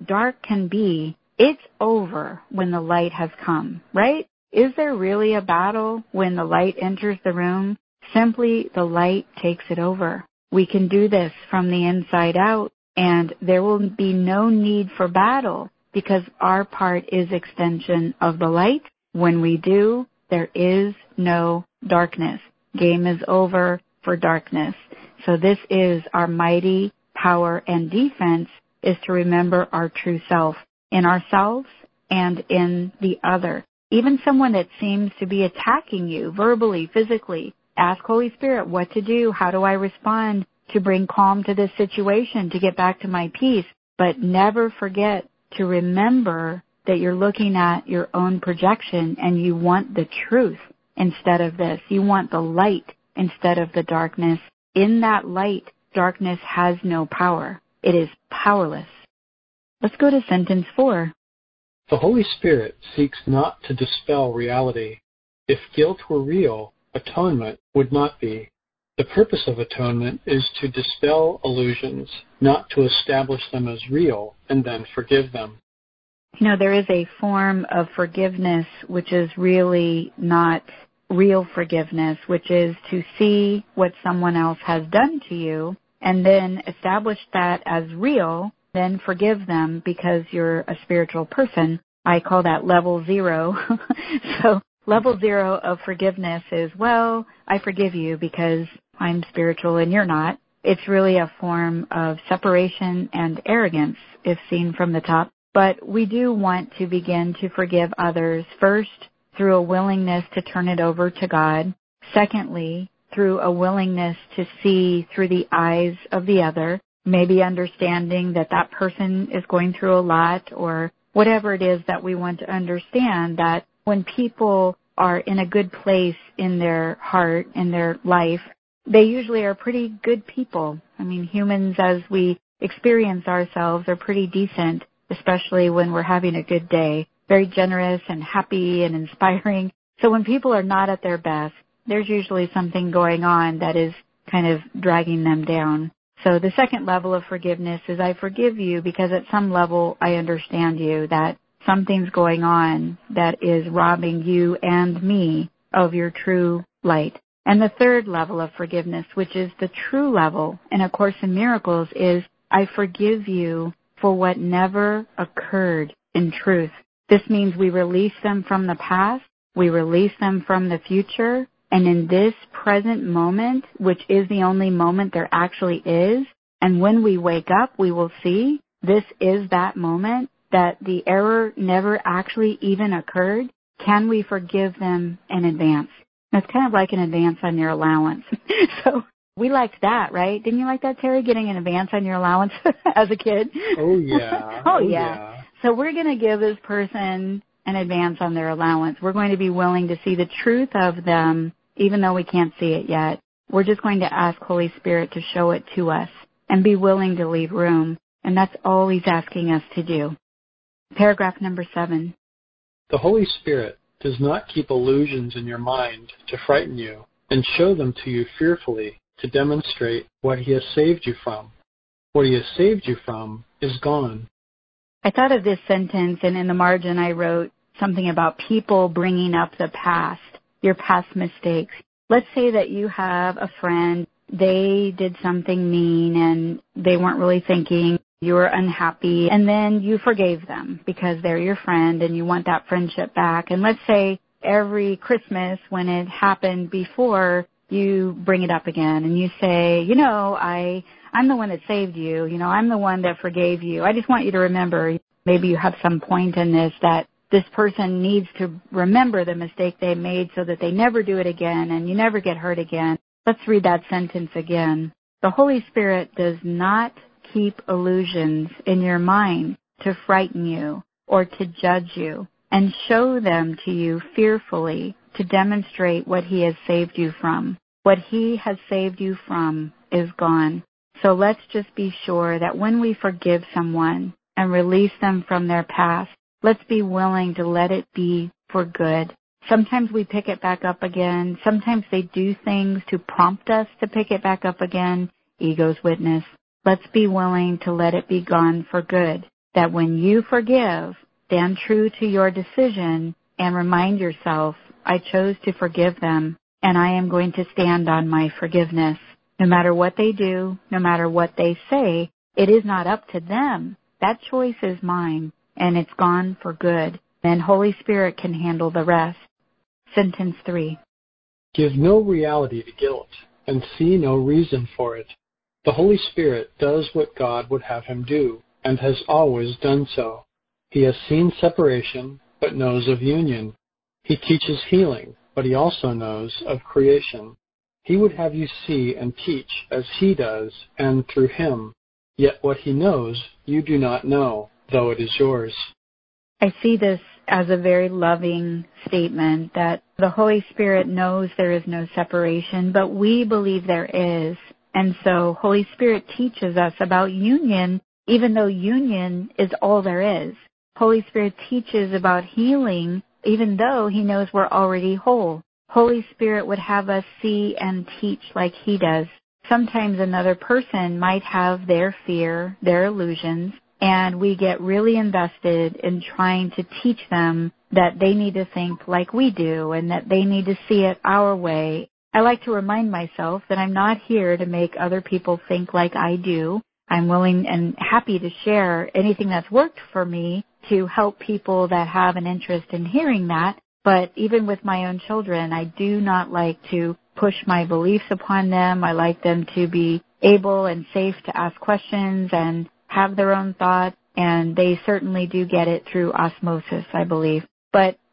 can be, it's over when the light has come, right? Is there really a battle when the light enters the room? Simply, the light takes it over. We can do this from the inside out, and there will be no need for battle because our part is extension of the light. When we do, there is no darkness. Game is over for darkness. So this is our mighty power and defense, is to remember our true self in ourselves and in the other. Even someone that seems to be attacking you verbally, physically, ask Holy Spirit what to do. How do I respond to bring calm to this situation, to get back to my peace? But never forget to remember that you're looking at your own projection and you want the truth instead of this. You want the light instead of the darkness. In that light, darkness has no power. It is powerless. Let's go to sentence 4. The Holy Spirit seeks not to dispel reality. If guilt were real, atonement would not be. The purpose of atonement is to dispel illusions, not to establish them as real and then forgive them. You know, there is a form of forgiveness which is really not real forgiveness, which is to see what someone else has done to you and then establish that as real, then forgive them because you're a spiritual person. I call that level 0. So level 0 of forgiveness is, well, I forgive you because I'm spiritual and you're not. It's really a form of separation and arrogance if seen from the top. But we do want to begin to forgive others first through a willingness to turn it over to God. Secondly, through a willingness to see through the eyes of the other, maybe understanding that that person is going through a lot, or whatever it is that we want to understand, that when people are in a good place in their heart, in their life, they usually are pretty good people. I mean, humans as we experience ourselves are pretty decent, especially when we're having a good day. Very generous and happy and inspiring. So when people are not at their best, there's usually something going on that is kind of dragging them down. So the second level of forgiveness is I forgive you because at some level I understand you, that something's going on that is robbing you and me of your true light. And the third level of forgiveness, which is the true level in A Course in Miracles, is I forgive you for what never occurred in truth. This means we release them from the past, we release them from the future, and in this present moment, which is the only moment there actually is, and when we wake up, we will see this is that moment, that the error never actually even occurred. Can we forgive them in advance? It's kind of like an advance on your allowance. So we liked that, right? Didn't you like that, Terry, getting an advance on your allowance as a kid? Oh, yeah. Oh, yeah. So we're going to give this person an advance on their allowance. We're going to be willing to see the truth of them, even though we can't see it yet. We're just going to ask Holy Spirit to show it to us and be willing to leave room. And that's all He's asking us to do. Paragraph number 7. The Holy Spirit does not keep illusions in your mind to frighten you and show them to you fearfully to demonstrate what He has saved you from. What He has saved you from is gone. I thought of this sentence, and in the margin I wrote something about people bringing up the past, your past mistakes. Let's say that you have a friend, they did something mean and they weren't really thinking, you were unhappy, and then you forgave them because they're your friend and you want that friendship back. And let's say every Christmas when it happened before, you bring it up again and you say, I'm the one that saved you. I'm the one that forgave you. I just want you to remember, maybe you have some point in this that this person needs to remember the mistake they made so that they never do it again and you never get hurt again. Let's read that sentence again. The Holy Spirit does not keep illusions in your mind to frighten you or to judge you and show them to you fearfully to demonstrate what He has saved you from. What He has saved you from is gone. So let's just be sure that when we forgive someone and release them from their past, let's be willing to let it be for good. Sometimes we pick it back up again. Sometimes they do things to prompt us to pick it back up again. Ego's witness. Let's be willing to let it be gone for good. That when you forgive, stand true to your decision and remind yourself, I chose to forgive them and I am going to stand on my forgiveness. No matter what they do, no matter what they say, it is not up to them. That choice is mine and it's gone for good. And Holy Spirit can handle the rest. Sentence 3. Give no reality to guilt and see no reason for it. The Holy Spirit does what God would have Him do and has always done so. He has seen separation but knows of union. He teaches healing, but He also knows of creation. He would have you see and teach as He does and through Him. Yet what He knows you do not know, though it is yours. I see this as a very loving statement that the Holy Spirit knows there is no separation, but we believe there is. And so Holy Spirit teaches us about union, even though union is all there is. Holy Spirit teaches about healing, even though He knows we're already whole. Holy Spirit would have us see and teach like He does. Sometimes another person might have their fear, their illusions, and we get really invested in trying to teach them that they need to think like we do and that they need to see it our way. I like to remind myself that I'm not here to make other people think like I do. I'm willing and happy to share anything that's worked for me to help people that have an interest in hearing that. But even with my own children, I do not like to push my beliefs upon them. I like them to be able and safe to ask questions and have their own thoughts, and they certainly do get it through osmosis, I believe. But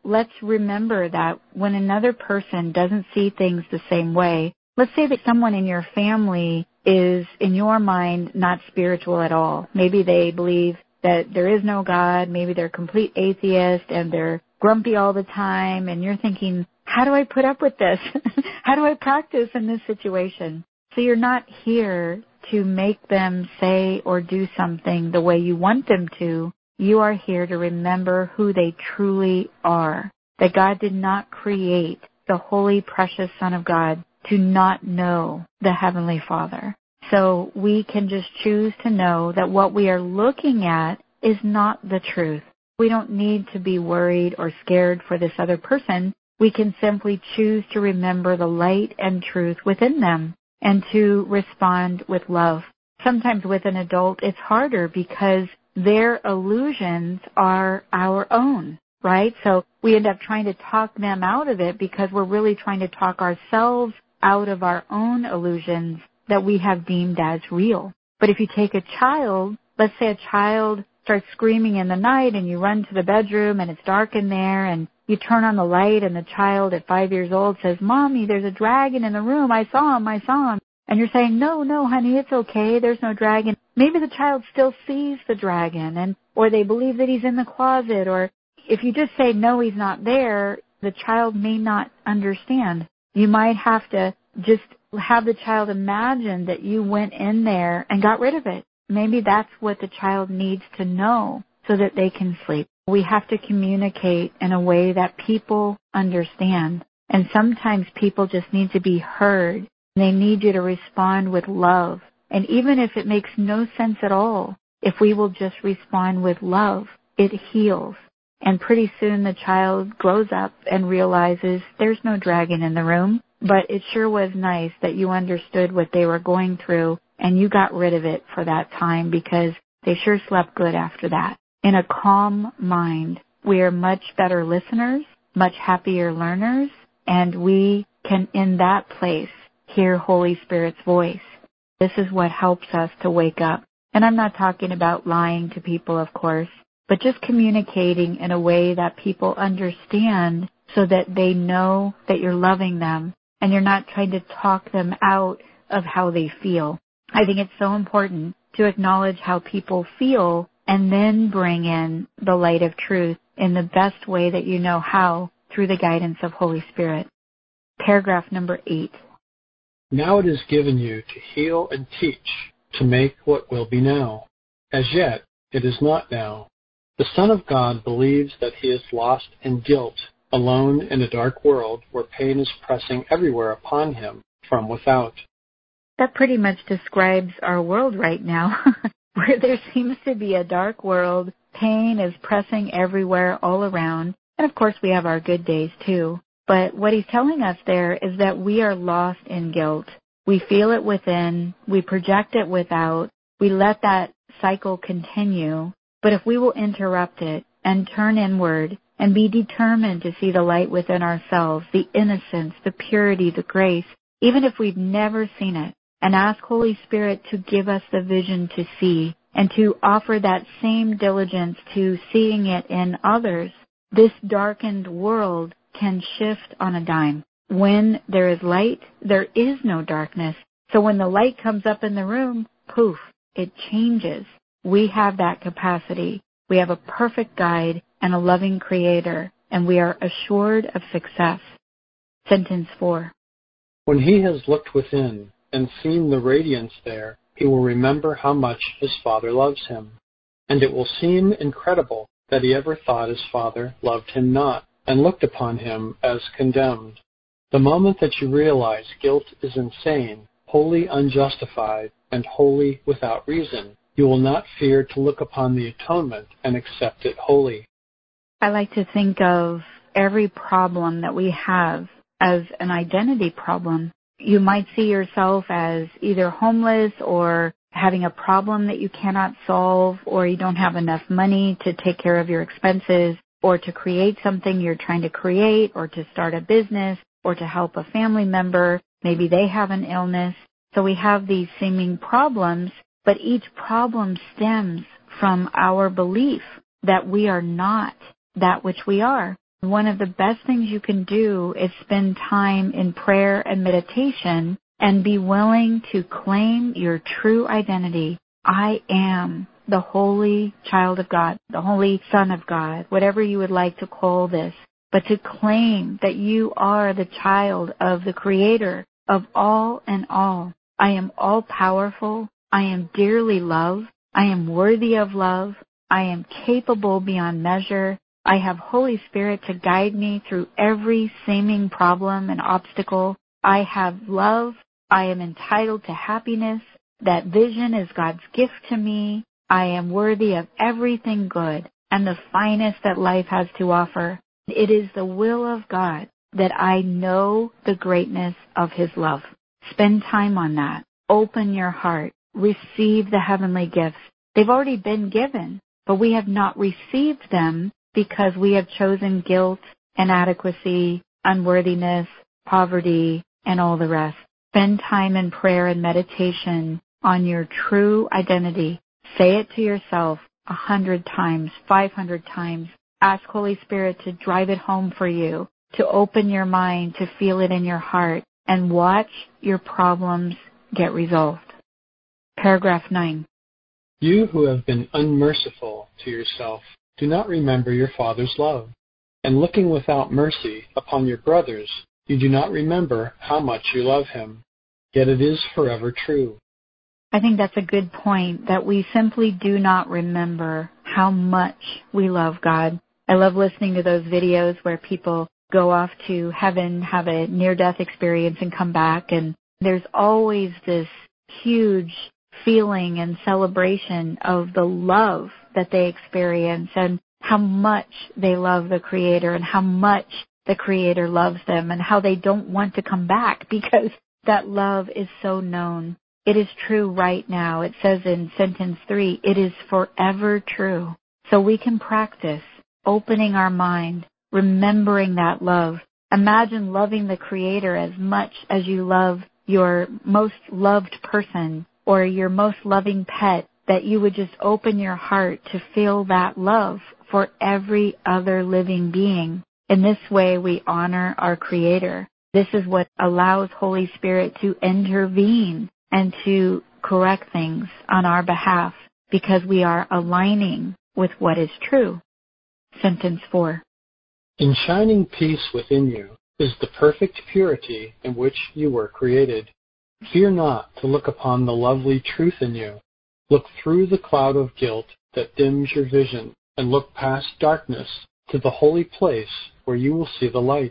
let's remember that when another person doesn't see things the same way, let's say that someone in your family is, in your mind, not spiritual at all. Maybe they believe that there is no God. Maybe they're complete atheist and they're grumpy all the time. And you're thinking, how do I put up with this? How do I practice in this situation? So you're not here to make them say or do something the way you want them to. You are here to remember who they truly are. That God did not create the holy, precious Son of God to not know the Heavenly Father. So we can just choose to know that what we are looking at is not the truth. We don't need to be worried or scared for this other person. We can simply choose to remember the light and truth within them and to respond with love. Sometimes with an adult it's harder because their illusions are our own, right? So we end up trying to talk them out of it because we're really trying to talk ourselves out of our own illusions that we have deemed as real. But if you take a child, let's say a child starts screaming in the night and you run to the bedroom and it's dark in there and you turn on the light and the child at 5 years old says, Mommy, there's a dragon in the room. I saw him. And you're saying, no, honey, it's okay. There's no dragon. Maybe the child still sees the dragon or they believe that he's in the closet. Or if you just say, no, he's not there, the child may not understand. You might have to just have the child imagine that you went in there and got rid of it. Maybe that's what the child needs to know so that they can sleep. We have to communicate in a way that people understand. And sometimes people just need to be heard. They need you to respond with love. And even if it makes no sense at all, if we will just respond with love, it heals. And pretty soon the child grows up and realizes there's no dragon in the room, but it sure was nice that you understood what they were going through and you got rid of it for that time because they sure slept good after that. In a calm mind, we are much better listeners, much happier learners, and we can, in that place, hear Holy Spirit's voice. This is what helps us to wake up. And I'm not talking about lying to people, of course, but just communicating in a way that people understand so that they know that you're loving them and you're not trying to talk them out of how they feel. I think it's so important to acknowledge how people feel and then bring in the light of truth in the best way that you know how through the guidance of Holy Spirit. Paragraph number 8. Now it is given you to heal and teach, to make what will be now. As yet, it is not now. The Son of God believes that he is lost in guilt, alone in a dark world where pain is pressing everywhere upon him from without. That pretty much describes our world right now, where there seems to be a dark world. Pain is pressing everywhere all around. And of course we have our good days too. But what he's telling us there is that we are lost in guilt. We feel it within. We project it without. We let that cycle continue. But if we will interrupt it and turn inward and be determined to see the light within ourselves, the innocence, the purity, the grace, even if we've never seen it, and ask Holy Spirit to give us the vision to see and to offer that same diligence to seeing it in others, this darkened world can shift on a dime. When there is light, there is no darkness. So when the light comes up in the room, poof, it changes. We have that capacity. We have a perfect guide and a loving Creator, and we are assured of success. Sentence 4. When he has looked within and seen the radiance there, he will remember how much his Father loves him. And it will seem incredible that he ever thought his Father loved him not, and looked upon him as condemned. The moment that you realize guilt is insane, wholly unjustified, and wholly without reason, you will not fear to look upon the atonement and accept it wholly. I like to think of every problem that we have as an identity problem. You might see yourself as either homeless or having a problem that you cannot solve, or you don't have enough money to take care of your expenses, or to create something you're trying to create, or to start a business, or to help a family member. Maybe they have an illness. So we have these seeming problems, but each problem stems from our belief that we are not that which we are. One of the best things you can do is spend time in prayer and meditation and be willing to claim your true identity. I am the holy child of God, the holy son of God, whatever you would like to call this, but to claim that you are the child of the Creator of all and all. I am all-powerful. I am dearly loved. I am worthy of love. I am capable beyond measure. I have Holy Spirit to guide me through every seeming problem and obstacle. I have love. I am entitled to happiness. That vision is God's gift to me. I am worthy of everything good and the finest that life has to offer. It is the will of God that I know the greatness of His love. Spend time on that. Open your heart. Receive the heavenly gifts. They've already been given, but we have not received them because we have chosen guilt, inadequacy, unworthiness, poverty, and all the rest. Spend time in prayer and meditation on your true identity. Say it to yourself 100 times, 500 times. Ask Holy Spirit to drive it home for you, to open your mind, to feel it in your heart, and watch your problems get resolved. Paragraph 9. You who have been unmerciful to yourself, do not remember your Father's love. And looking without mercy upon your brothers, you do not remember how much you love Him. Yet it is forever true. I think that's a good point, that we simply do not remember how much we love God. I love listening to those videos where people go off to heaven, have a near-death experience, and come back, and there's always this huge feeling and celebration of the love that they experience and how much they love the Creator and how much the Creator loves them and how they don't want to come back because that love is so known. It is true right now. It says in sentence 3, it is forever true. So we can practice opening our mind, remembering that love. Imagine loving the Creator as much as you love your most loved person or your most loving pet, that you would just open your heart to feel that love for every other living being. In this way, we honor our Creator. This is what allows Holy Spirit to intervene and to correct things on our behalf because we are aligning with what is true. Sentence 4. In shining peace within you is the perfect purity in which you were created. Fear not to look upon the lovely truth in you. Look through the cloud of guilt that dims your vision, and look past darkness to the holy place where you will see the light.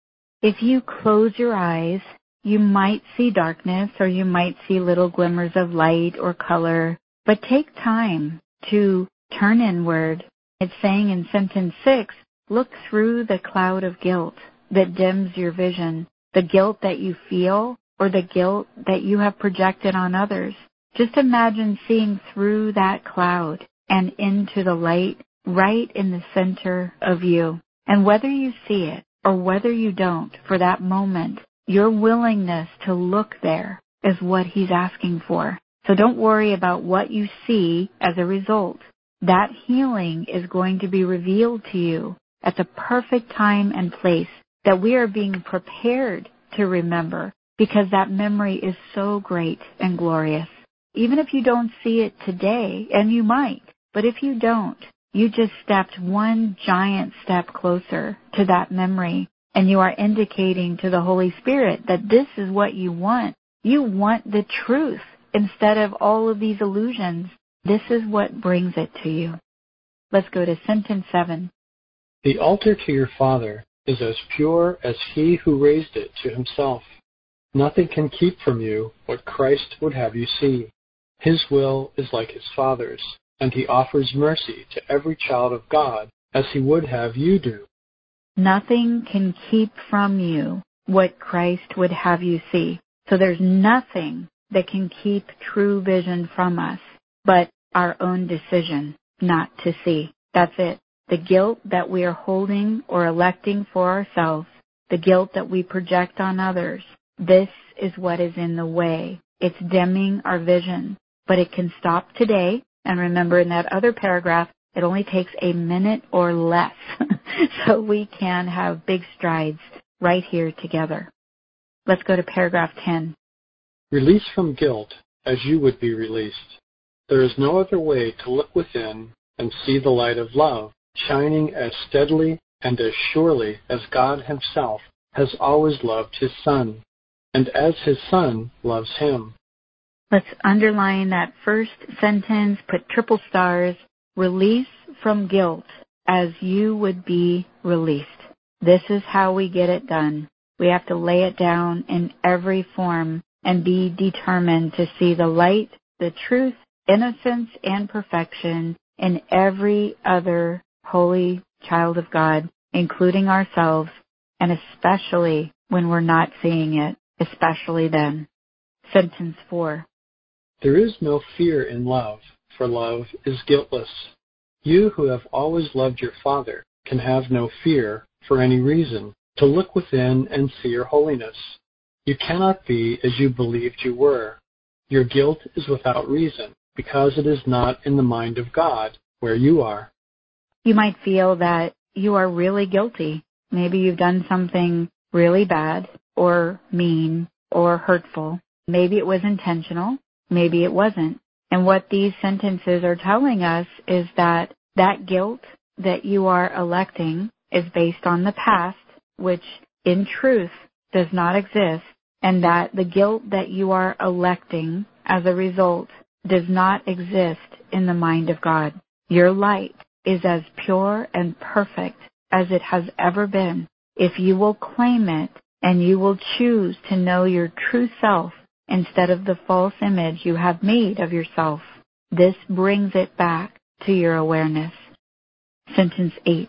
If you close your eyes, you might see darkness or you might see little glimmers of light or color, but take time to turn inward. It's saying in sentence 6, look through the cloud of guilt that dims your vision, the guilt that you feel or the guilt that you have projected on others. Just imagine seeing through that cloud and into the light right in the center of you. And whether you see it or whether you don't, for that moment, your willingness to look there is what He's asking for. So don't worry about what you see as a result. That healing is going to be revealed to you at the perfect time and place that we are being prepared to remember, because that memory is so great and glorious. Even if you don't see it today, and you might, but if you don't, you just stepped one giant step closer to that memory, and you are indicating to the Holy Spirit that this is what you want. You want the truth instead of all of these illusions. This is what brings it to you. Let's go to sentence 7. The altar to your Father is as pure as He who raised it to Himself. Nothing can keep from you what Christ would have you see. His will is like His Father's, and He offers mercy to every child of God as He would have you do. Nothing can keep from you what Christ would have you see. So there's nothing that can keep true vision from us but our own decision not to see. That's it. The guilt that we are holding or electing for ourselves, the guilt that we project on others, this is what is in the way. It's dimming our vision. But it can stop today. And remember, in that other paragraph, it only takes a minute or less so we can have big strides right here together. Let's go to paragraph 10. Release from guilt as you would be released. There is no other way to look within and see the light of love, shining as steadily and as surely as God himself has always loved his Son, and as his Son loves him. Let's underline that first sentence, put triple stars, release from guilt as you would be released. This is how we get it done. We have to lay it down in every form and be determined to see the light, the truth, innocence, and perfection in every other holy child of God, including ourselves, and especially when we're not seeing it, especially then. Sentence 4. There is no fear in love, for love is guiltless. You who have always loved your Father can have no fear, for any reason, to look within and see your holiness. You cannot be as you believed you were. Your guilt is without reason, because it is not in the mind of God, where you are. You might feel that you are really guilty. Maybe you've done something really bad, or mean, or hurtful. Maybe it was intentional. Maybe it wasn't. And what these sentences are telling us is that that guilt that you are electing is based on the past, which in truth does not exist, and that the guilt that you are electing as a result does not exist in the mind of God. Your light is as pure and perfect as it has ever been. If you will claim it and you will choose to know your true self instead of the false image you have made of yourself, this brings it back to your awareness. Sentence 8.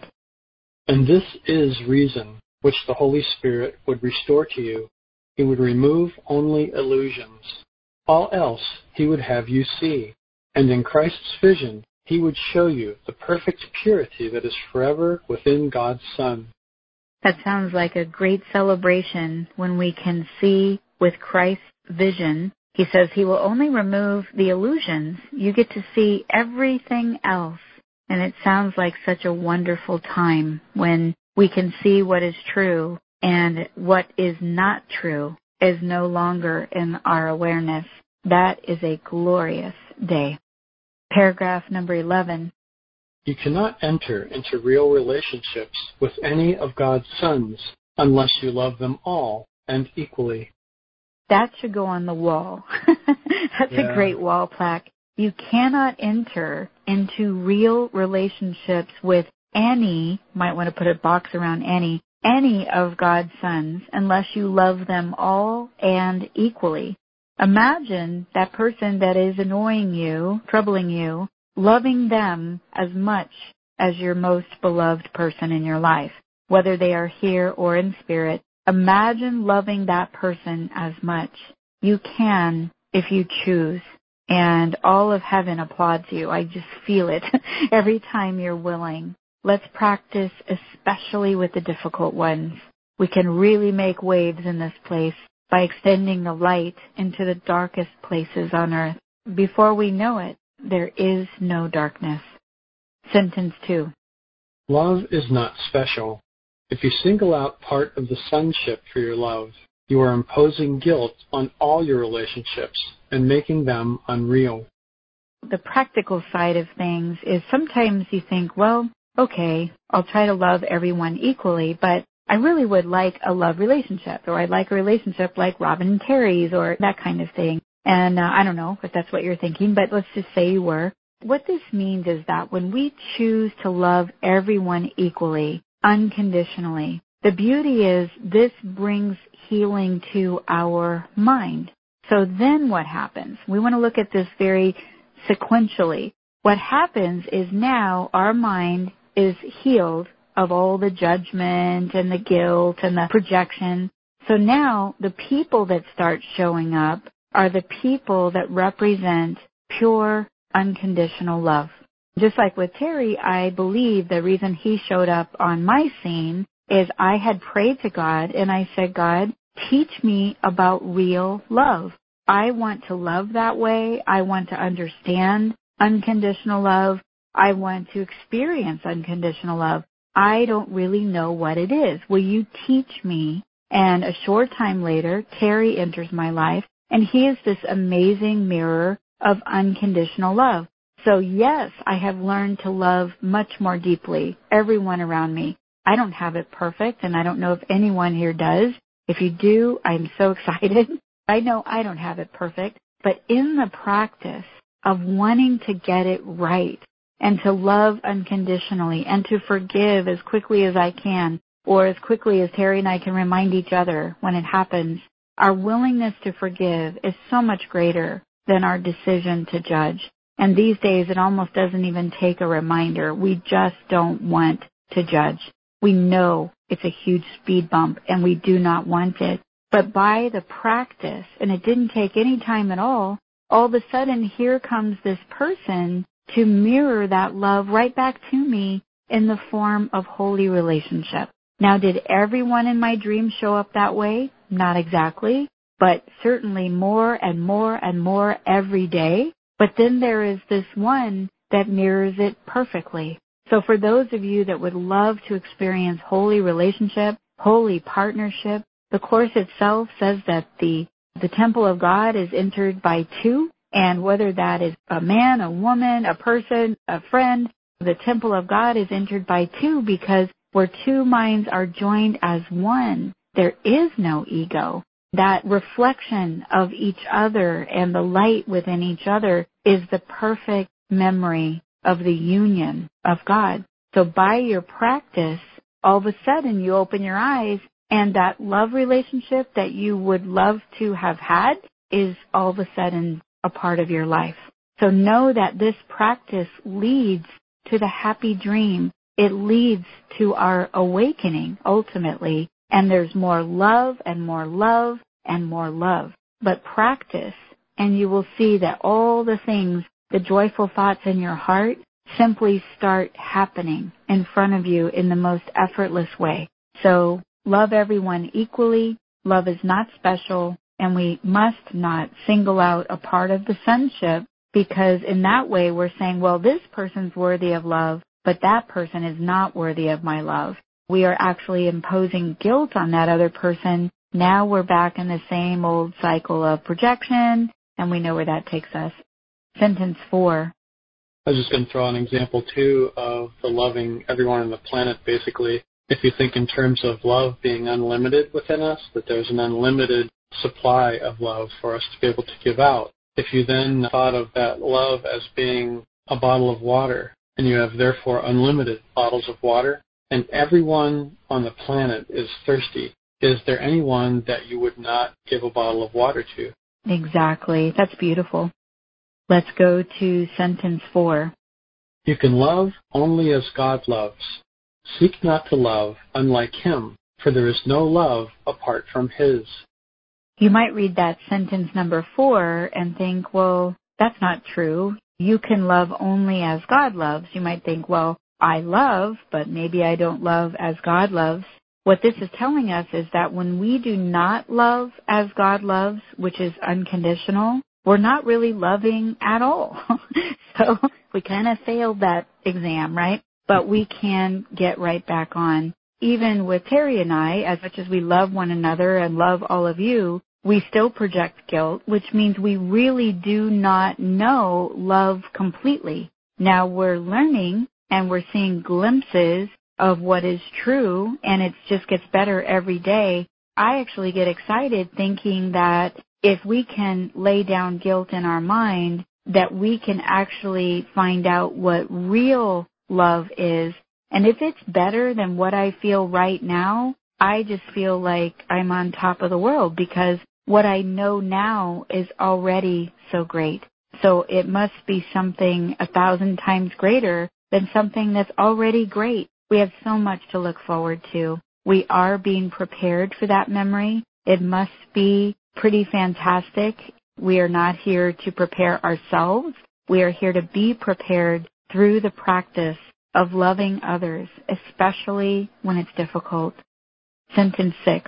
And this is reason, which the Holy Spirit would restore to you. He would remove only illusions. All else he would have you see, and in Christ's vision he would show you the perfect purity that is forever within God's Son. That sounds like a great celebration when we can see with Christ's vision. He says he will only remove the illusions. You get to see everything else. And it sounds like such a wonderful time when we can see what is true and what is not true is no longer in our awareness. That is a glorious day. Paragraph number 11. You cannot enter into real relationships with any of God's sons unless you love them all and equally. That should go on the wall. That's a great wall plaque. You cannot enter into real relationships with any, might want to put a box around any of God's sons unless you love them all and equally. Imagine that person that is annoying you, troubling you, loving them as much as your most beloved person in your life, whether they are here or in spirit. Imagine loving that person as much. You can if you choose. And all of heaven applauds you. I just feel it every time you're willing. Let's practice, especially with the difficult ones. We can really make waves in this place by extending the light into the darkest places on earth. Before we know it, there is no darkness. Sentence 2. Love is not special. If you single out part of the sonship for your love, you are imposing guilt on all your relationships and making them unreal. The practical side of things is sometimes you think, well, okay, I'll try to love everyone equally, but I really would like a love relationship, or I'd like a relationship like Robin and Terry's, or that kind of thing. And I don't know if that's what you're thinking, but let's just say you were. What this means is that when we choose to love everyone equally, unconditionally, the beauty is this brings healing to our mind. So then what happens? We want to look at this very sequentially. What happens is now our mind is healed of all the judgment and the guilt and the projection. So now the people that start showing up are the people that represent pure, unconditional love. Just like with Terry, I believe the reason he showed up on my scene is I had prayed to God and I said, God, teach me about real love. I want to love that way. I want to understand unconditional love. I want to experience unconditional love. I don't really know what it is. Will you teach me? And a short time later, Terry enters my life, and he is this amazing mirror of unconditional love. So yes, I have learned to love much more deeply everyone around me. I don't have it perfect, and I don't know if anyone here does. If you do, I'm so excited. I know I don't have it perfect, but in the practice of wanting to get it right and to love unconditionally and to forgive as quickly as I can, or as quickly as Terry and I can remind each other when it happens, our willingness to forgive is so much greater than our decision to judge. And these days, it almost doesn't even take a reminder. We just don't want to judge. We know it's a huge speed bump, and we do not want it. But by the practice, and it didn't take any time at all of a sudden, here comes this person to mirror that love right back to me in the form of holy relationship. Now, did everyone in my dream show up that way? Not exactly, but certainly more and more and more every day. But then there is this one that mirrors it perfectly. So for those of you that would love to experience holy relationship, holy partnership, the Course itself says that the temple of God is entered by two, and whether that is a man, a woman, a person, a friend, the temple of God is entered by two, because where two minds are joined as one, there is no ego. That reflection of each other and the light within each other is the perfect memory of the union of God. So by your practice, all of a sudden you open your eyes, and that love relationship that you would love to have had is all of a sudden a part of your life. So know that this practice leads to the happy dream. It leads to our awakening ultimately, and there's more love and more love and more love. But practice, and you will see that all the things, the joyful thoughts in your heart, simply start happening in front of you in the most effortless way. So love everyone equally. Love is not special, and we must not single out a part of the sonship, because in that way we're saying, well, this person's worthy of love, but that person is not worthy of my love. We are actually imposing guilt on that other person. Now we're back in the same old cycle of projection, and we know where that takes us. Sentence 4. I was just going to throw an example, too, of the loving everyone on the planet, basically. If you think in terms of love being unlimited within us, that there's an unlimited supply of love for us to be able to give out. If you then thought of that love as being a bottle of water, and you have therefore unlimited bottles of water, and everyone on the planet is thirsty, is there anyone that you would not give a bottle of water to? Exactly. That's beautiful. Let's go to sentence 4. You can love only as God loves. Seek not to love unlike Him, for there is no love apart from His. You might read that sentence number 4 and think, well, that's not true. You can love only as God loves. You might think, well, I love, but maybe I don't love as God loves. What this is telling us is that when we do not love as God loves, which is unconditional, we're not really loving at all. So we kind of failed that exam, right? But we can get right back on. Even with Terry and I, as much as we love one another and love all of you, we still project guilt, which means we really do not know love completely. Now we're learning and we're seeing glimpses of what is true, and it just gets better every day. I actually get excited thinking that if we can lay down guilt in our mind, that we can actually find out what real love is. And if it's better than what I feel right now, I just feel like I'm on top of the world, because what I know now is already so great. So it must be something 1,000 times greater than something that's already great. We have so much to look forward to. We are being prepared for that memory. It must be pretty fantastic. We are not here to prepare ourselves. We are here to be prepared through the practice of loving others, especially when it's difficult. Sentence 6.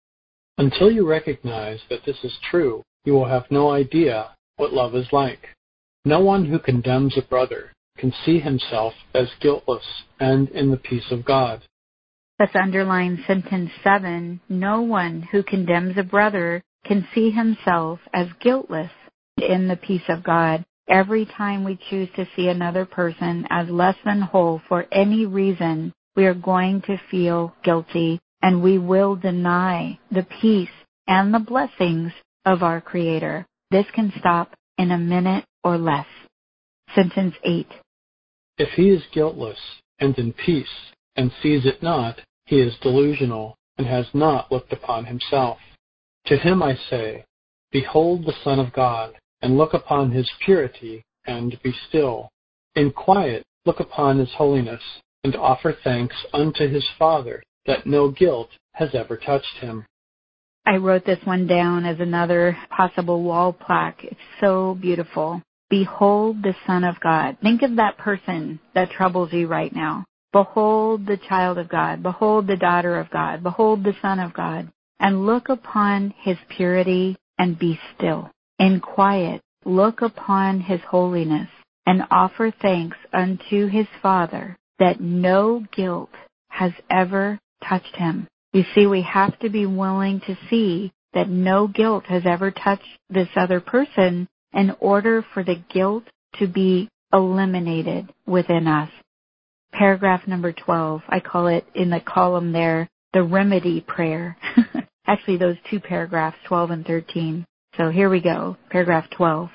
Until you recognize that this is true, you will have no idea what love is like. No one who condemns a brother can see himself as guiltless and in the peace of God. Let's underline sentence 7. No one who condemns a brother can see himself as guiltless in the peace of God. Every time we choose to see another person as less than whole for any reason, we are going to feel guilty, and we will deny the peace and the blessings of our Creator. This can stop in a minute or less. Sentence 8. If he is guiltless and in peace and sees it not, he is delusional and has not looked upon himself. To him I say, behold the Son of God, and look upon his purity, and be still. In quiet look upon his holiness, and offer thanks unto his Father, that no guilt has ever touched him. I wrote this one down as another possible wall plaque. It's so beautiful. Behold the Son of God. Think of that person that troubles you right now. Behold the child of God. Behold the daughter of God. Behold the Son of God. And look upon his purity and be still. In quiet, look upon his holiness and offer thanks unto his Father that no guilt has ever touched him. You see, we have to be willing to see that no guilt has ever touched this other person in order for the guilt to be eliminated within us. Paragraph number 12, I call it in the column there, the remedy prayer. Actually, those two paragraphs, 12 and 13. So here we go, paragraph 12.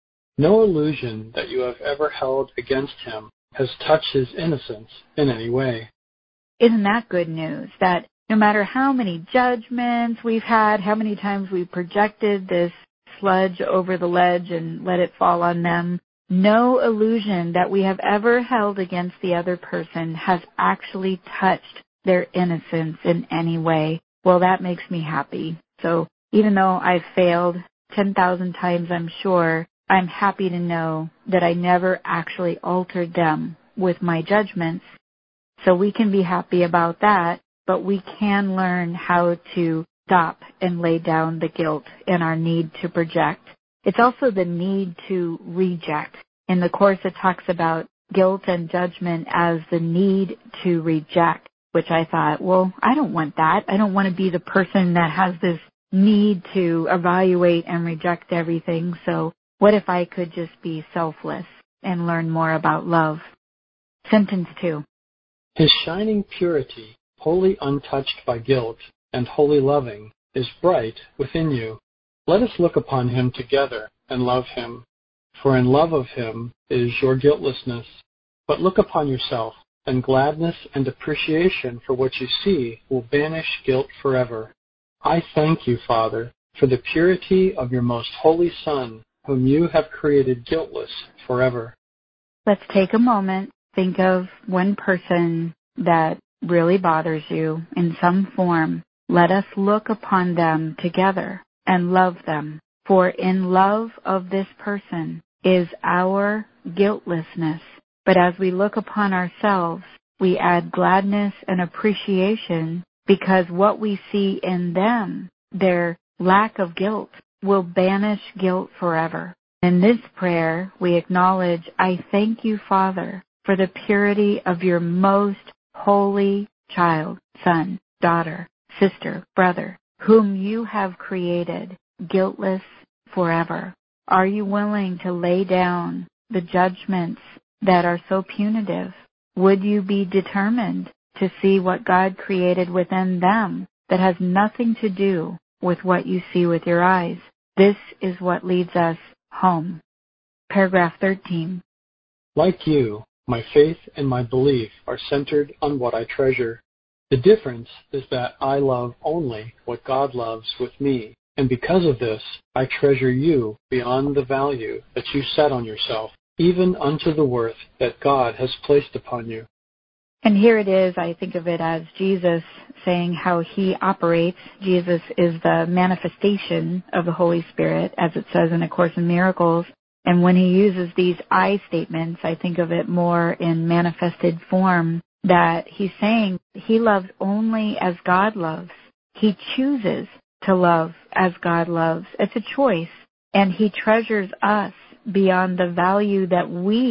No illusion that you have ever held against him has touched his innocence in any way. Isn't that good news? That no matter how many judgments we've had, how many times we've projected this sludge over the ledge and let it fall on them, no illusion that we have ever held against the other person has actually touched their innocence in any way. Well, that makes me happy. So even though I've failed 10,000 times, I'm sure, I'm happy to know that I never actually altered them with my judgments. So we can be happy about that, but we can learn how to stop and lay down the guilt and our need to project. It's also the need to reject. In the Course, it talks about guilt and judgment as the need to reject, which I thought, well, I don't want that. I don't want to be the person that has this need to evaluate and reject everything. So what if I could just be selfless and learn more about love? Sentence 2. His shining purity, wholly untouched by guilt, and wholly loving, is bright within you. Let us look upon him together and love him, for in love of him is your guiltlessness. But look upon yourself, and gladness and appreciation for what you see will banish guilt forever. I thank you, Father, for the purity of your most holy Son, whom you have created guiltless forever. Let's take a moment, think of one person that really bothers you in some form. Let us look upon them together and love them. For in love of this person is our guiltlessness. But as we look upon ourselves, we add gladness and appreciation because what we see in them, their lack of guilt, will banish guilt forever. In this prayer, we acknowledge, I thank you, Father, for the purity of your most holy child, son, daughter, sister, brother, whom you have created guiltless forever. Are you willing to lay down the judgments that are so punitive? Would you be determined to see what God created within them that has nothing to do with what you see with your eyes? This is what leads us home. Paragraph 13. Like you, my faith and my belief are centered on what I treasure. The difference is that I love only what God loves with me, and because of this, I treasure you beyond the value that you set on yourself, even unto the worth that God has placed upon you. And here it is, I think of it as Jesus saying how he operates. Jesus is the manifestation of the Holy Spirit, as it says in A Course in Miracles. And when he uses these I statements, I think of it more in manifested form, that he's saying he loves only as God loves. He chooses to love as God loves. It's a choice. And he treasures us beyond the value that we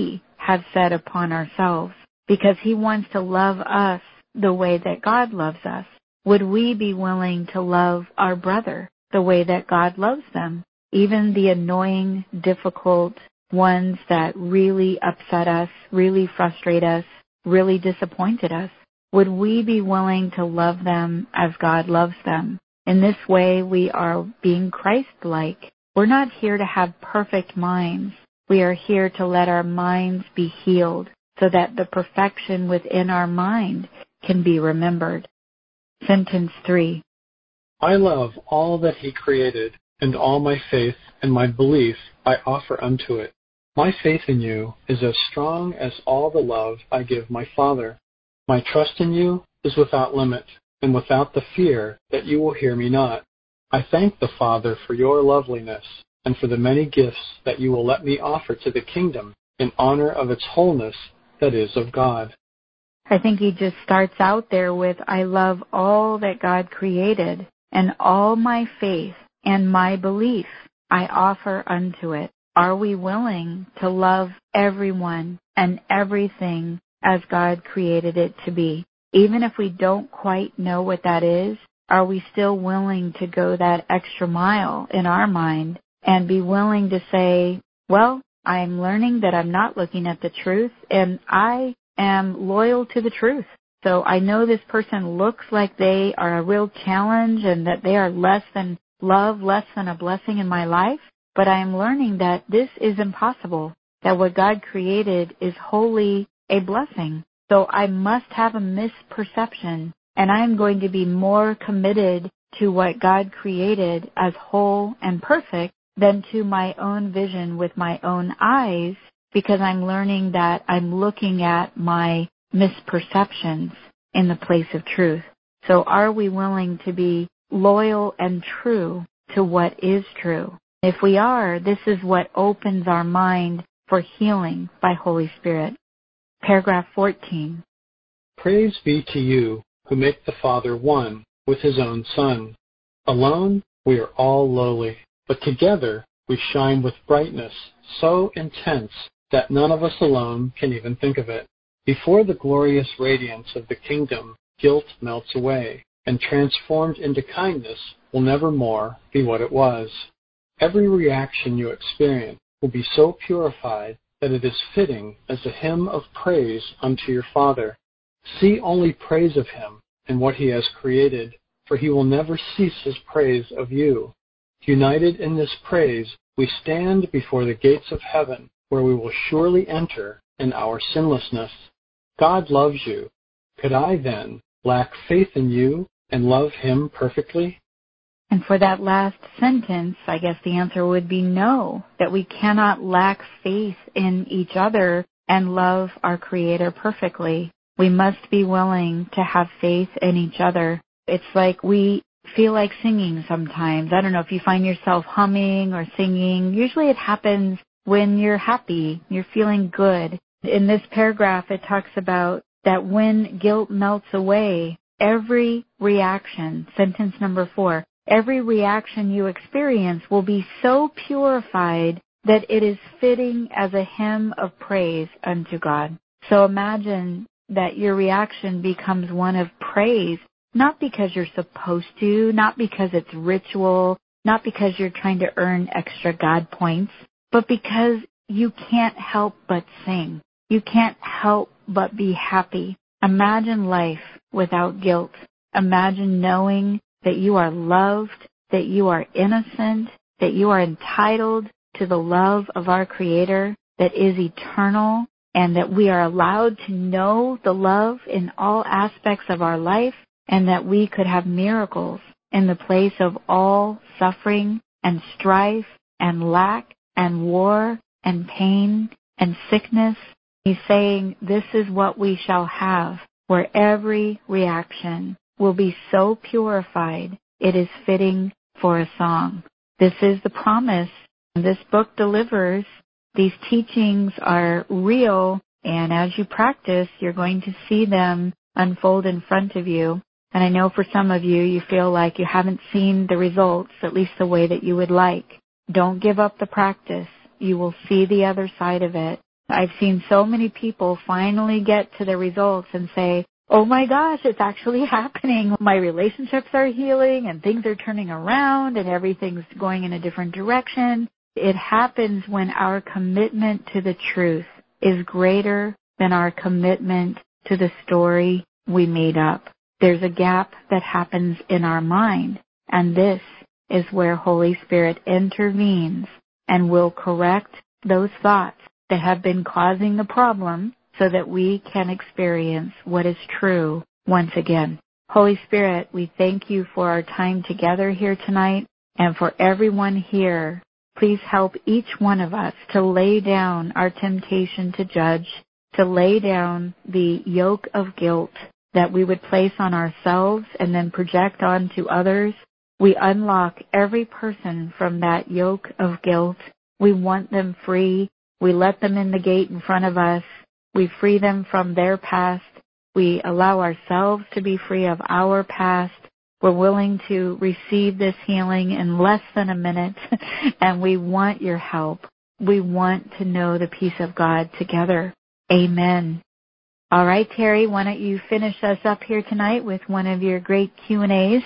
have set upon ourselves, because He wants to love us the way that God loves us. Would we be willing to love our brother the way that God loves them? Even the annoying, difficult ones that really upset us, really frustrate us, really disappointed us. Would we be willing to love them as God loves them? In this way, we are being Christ-like. We're not here to have perfect minds. We are here to let our minds be healed so that the perfection within our mind can be remembered. Sentence 3. I love all that He created, and all my faith and my belief I offer unto it. My faith in you is as strong as all the love I give my Father. My trust in you is without limit, and without the fear that you will hear me not. I thank the Father for your loveliness, and for the many gifts that you will let me offer to the kingdom in honor of its wholeness that is of God. I think he just starts out there with, I love all that God created, and all my faith and my belief I offer unto it. Are we willing to love everyone and everything as God created it to be? Even if we don't quite know what that is, are we still willing to go that extra mile in our mind and be willing to say, well, I'm learning that I'm not looking at the truth, and I am loyal to the truth. So I know this person looks like they are a real challenge and that they are less than love, less than a blessing in my life, but I am learning that this is impossible, that what God created is wholly a blessing. So I must have a misperception, and I am going to be more committed to what God created as whole and perfect than to my own vision with my own eyes, because I'm learning that I'm looking at my misperceptions in the place of truth. So are we willing to be loyal and true to what is true? If we are, this is what opens our mind for healing by Holy Spirit. Paragraph 14. Praise be to you who make the Father one with His own Son. Alone we are all lowly, but together we shine with brightness so intense that none of us alone can even think of it. Before the glorious radiance of the kingdom, guilt melts away, and transformed into kindness will never more be what it was. Every reaction you experience will be so purified that it is fitting as a hymn of praise unto your Father. See only praise of Him and what He has created, for He will never cease His praise of you. United in this praise, we stand before the gates of heaven, where we will surely enter in our sinlessness. God loves you. Could I, then, lack faith in you and love Him perfectly? And for that last sentence, I guess the answer would be no, that we cannot lack faith in each other and love our Creator perfectly. We must be willing to have faith in each other. It's like we feel like singing sometimes. I don't know if you find yourself humming or singing. Usually it happens when you're happy, you're feeling good. In this paragraph, it talks about that when guilt melts away, every reaction, sentence number 4, every reaction you experience will be so purified that it is fitting as a hymn of praise unto God. So imagine that your reaction becomes one of praise, not because you're supposed to, not because it's ritual, not because you're trying to earn extra God points, but because you can't help but sing. You can't help but be happy. Imagine life without guilt. Imagine knowing that you are loved, that you are innocent, that you are entitled to the love of our Creator that is eternal, and that we are allowed to know the love in all aspects of our life, and that we could have miracles in the place of all suffering and strife and lack and war and pain and sickness. He's saying this is what we shall have, where every reaction will be so purified it is fitting for a song. This is the promise this book delivers. These teachings are real, and as you practice, you're going to see them unfold in front of you. And I know for some of you, you feel like you haven't seen the results, at least the way that you would like. Don't give up the practice. You will see the other side of it. I've seen so many people finally get to the results and say, oh my gosh, it's actually happening. My relationships are healing and things are turning around and everything's going in a different direction. It happens when our commitment to the truth is greater than our commitment to the story we made up. There's a gap that happens in our mind, and this is where Holy Spirit intervenes and will correct those thoughts that have been causing the problem so that we can experience what is true once again. Holy Spirit, we thank you for our time together here tonight, and for everyone here, please help each one of us to lay down our temptation to judge, to lay down the yoke of guilt that we would place on ourselves and then project onto others. We unlock every person from that yoke of guilt. We want them free. We let them in the gate in front of us. We free them from their past. We allow ourselves to be free of our past. We're willing to receive this healing in less than a minute, and we want your help. We want to know the peace of God together. Amen. All right, Terry, why don't you finish us up here tonight with one of your great Q&As?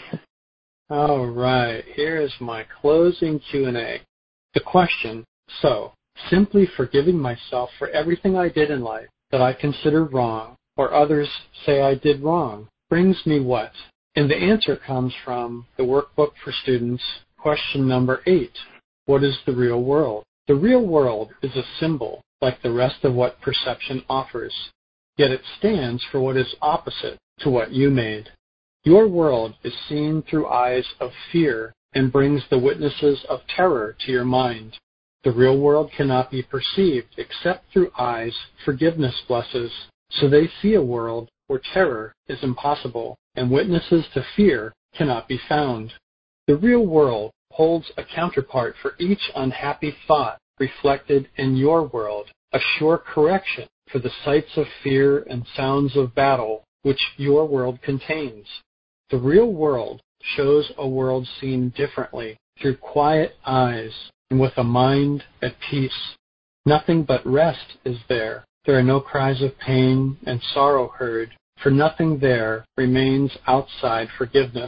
All right, here is my closing Q&A. The question, so, simply forgiving myself for everything I did in life that I consider wrong, or others say I did wrong, brings me what? And the answer comes from the workbook for students, question number 8. What is the real world? The real world is a symbol, like the rest of what perception offers, yet it stands for what is opposite to what you made. Your world is seen through eyes of fear and brings the witnesses of terror to your mind. The real world cannot be perceived except through eyes forgiveness blesses, so they see a world where terror is impossible and witnesses to fear cannot be found. The real world holds a counterpart for each unhappy thought reflected in your world, a sure correction for the sights of fear and sounds of battle which your world contains. The real world shows a world seen differently, through quiet eyes and with a mind at peace. Nothing but rest is there. There are no cries of pain and sorrow heard, for nothing there remains outside forgiveness.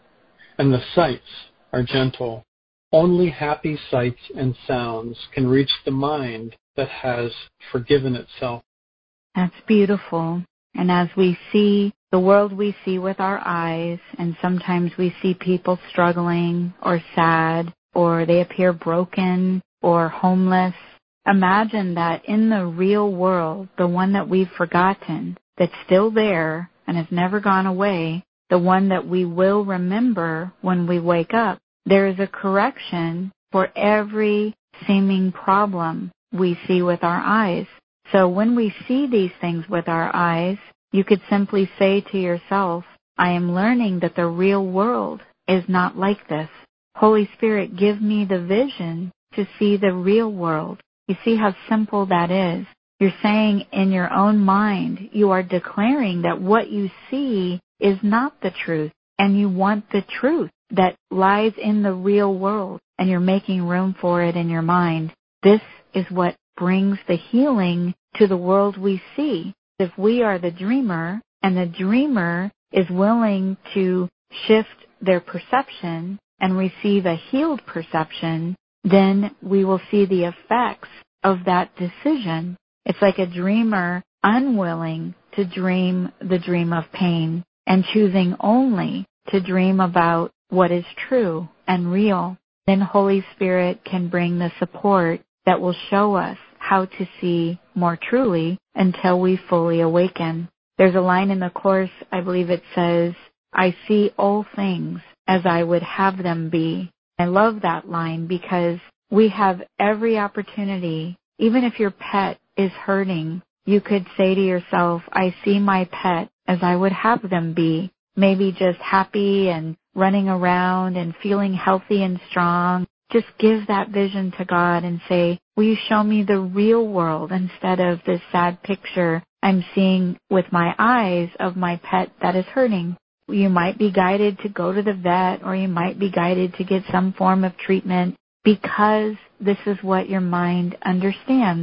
And the sights are gentle. Only happy sights and sounds can reach the mind that has forgiven itself. That's beautiful. And as we see the world we see with our eyes, and sometimes we see people struggling or sad, or they appear broken or homeless, imagine that in the real world, the one that we've forgotten, that's still there and has never gone away, the one that we will remember when we wake up, there is a correction for every seeming problem we see with our eyes. So when we see these things with our eyes, you could simply say to yourself, I am learning that the real world is not like this. Holy Spirit, give me the vision to see the real world. You see how simple that is. You're saying in your own mind, you are declaring that what you see is not the truth, and you want the truth that lies in the real world, and you're making room for it in your mind. This is what brings the healing to the world we see. If we are the dreamer, and the dreamer is willing to shift their perception and receive a healed perception, then we will see the effects of that decision. It's like a dreamer unwilling to dream the dream of pain and choosing only to dream about what is true and real. Then Holy Spirit can bring the support that will show us how to see more truly until we fully awaken. There's a line in the Course, I believe it says, I see all things as I would have them be. I love that line because we have every opportunity. Even if your pet is hurting, you could say to yourself, I see my pet as I would have them be. Maybe just happy and running around and feeling healthy and strong. Just give that vision to God and say, will you show me the real world instead of this sad picture I'm seeing with my eyes of my pet that is hurting. You might be guided to go to the vet, or you might be guided to get some form of treatment because this is what your mind understands.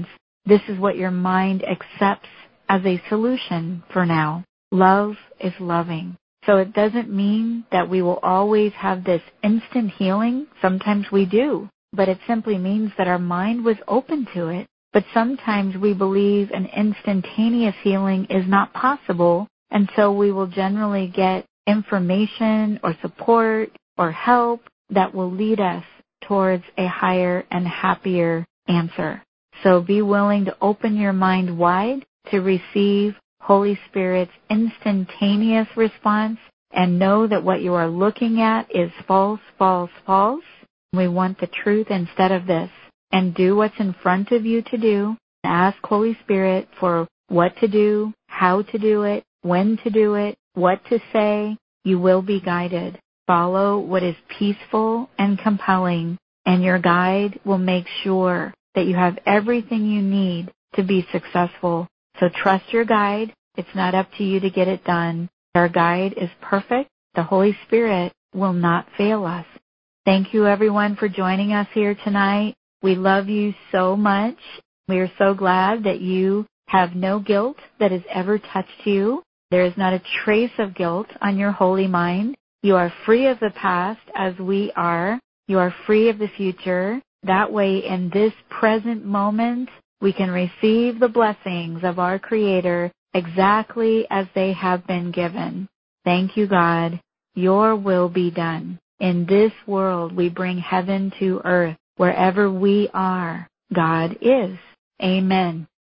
This is what your mind accepts as a solution for now. Love is loving. So it doesn't mean that we will always have this instant healing. Sometimes we do, but it simply means that our mind was open to it. But sometimes we believe an instantaneous healing is not possible, and so we will generally get information or support or help that will lead us towards a higher and happier answer. So be willing to open your mind wide to receive Holy Spirit's instantaneous response, and know that what you are looking at is false, false, false. We want the truth instead of this. And do what's in front of you to do. Ask Holy Spirit for what to do, how to do it, when to do it, what to say. You will be guided. Follow what is peaceful and compelling, and your guide will make sure that you have everything you need to be successful. So trust your guide. It's not up to you to get it done. Our guide is perfect. The Holy Spirit will not fail us. Thank you, everyone, for joining us here tonight. We love you so much. We are so glad that you have no guilt that has ever touched you. There is not a trace of guilt on your holy mind. You are free of the past as we are. You are free of the future. That way, in this present moment, we can receive the blessings of our Creator exactly as they have been given. Thank you, God. Your will be done. In this world, we bring heaven to earth. Wherever we are, God is. Amen.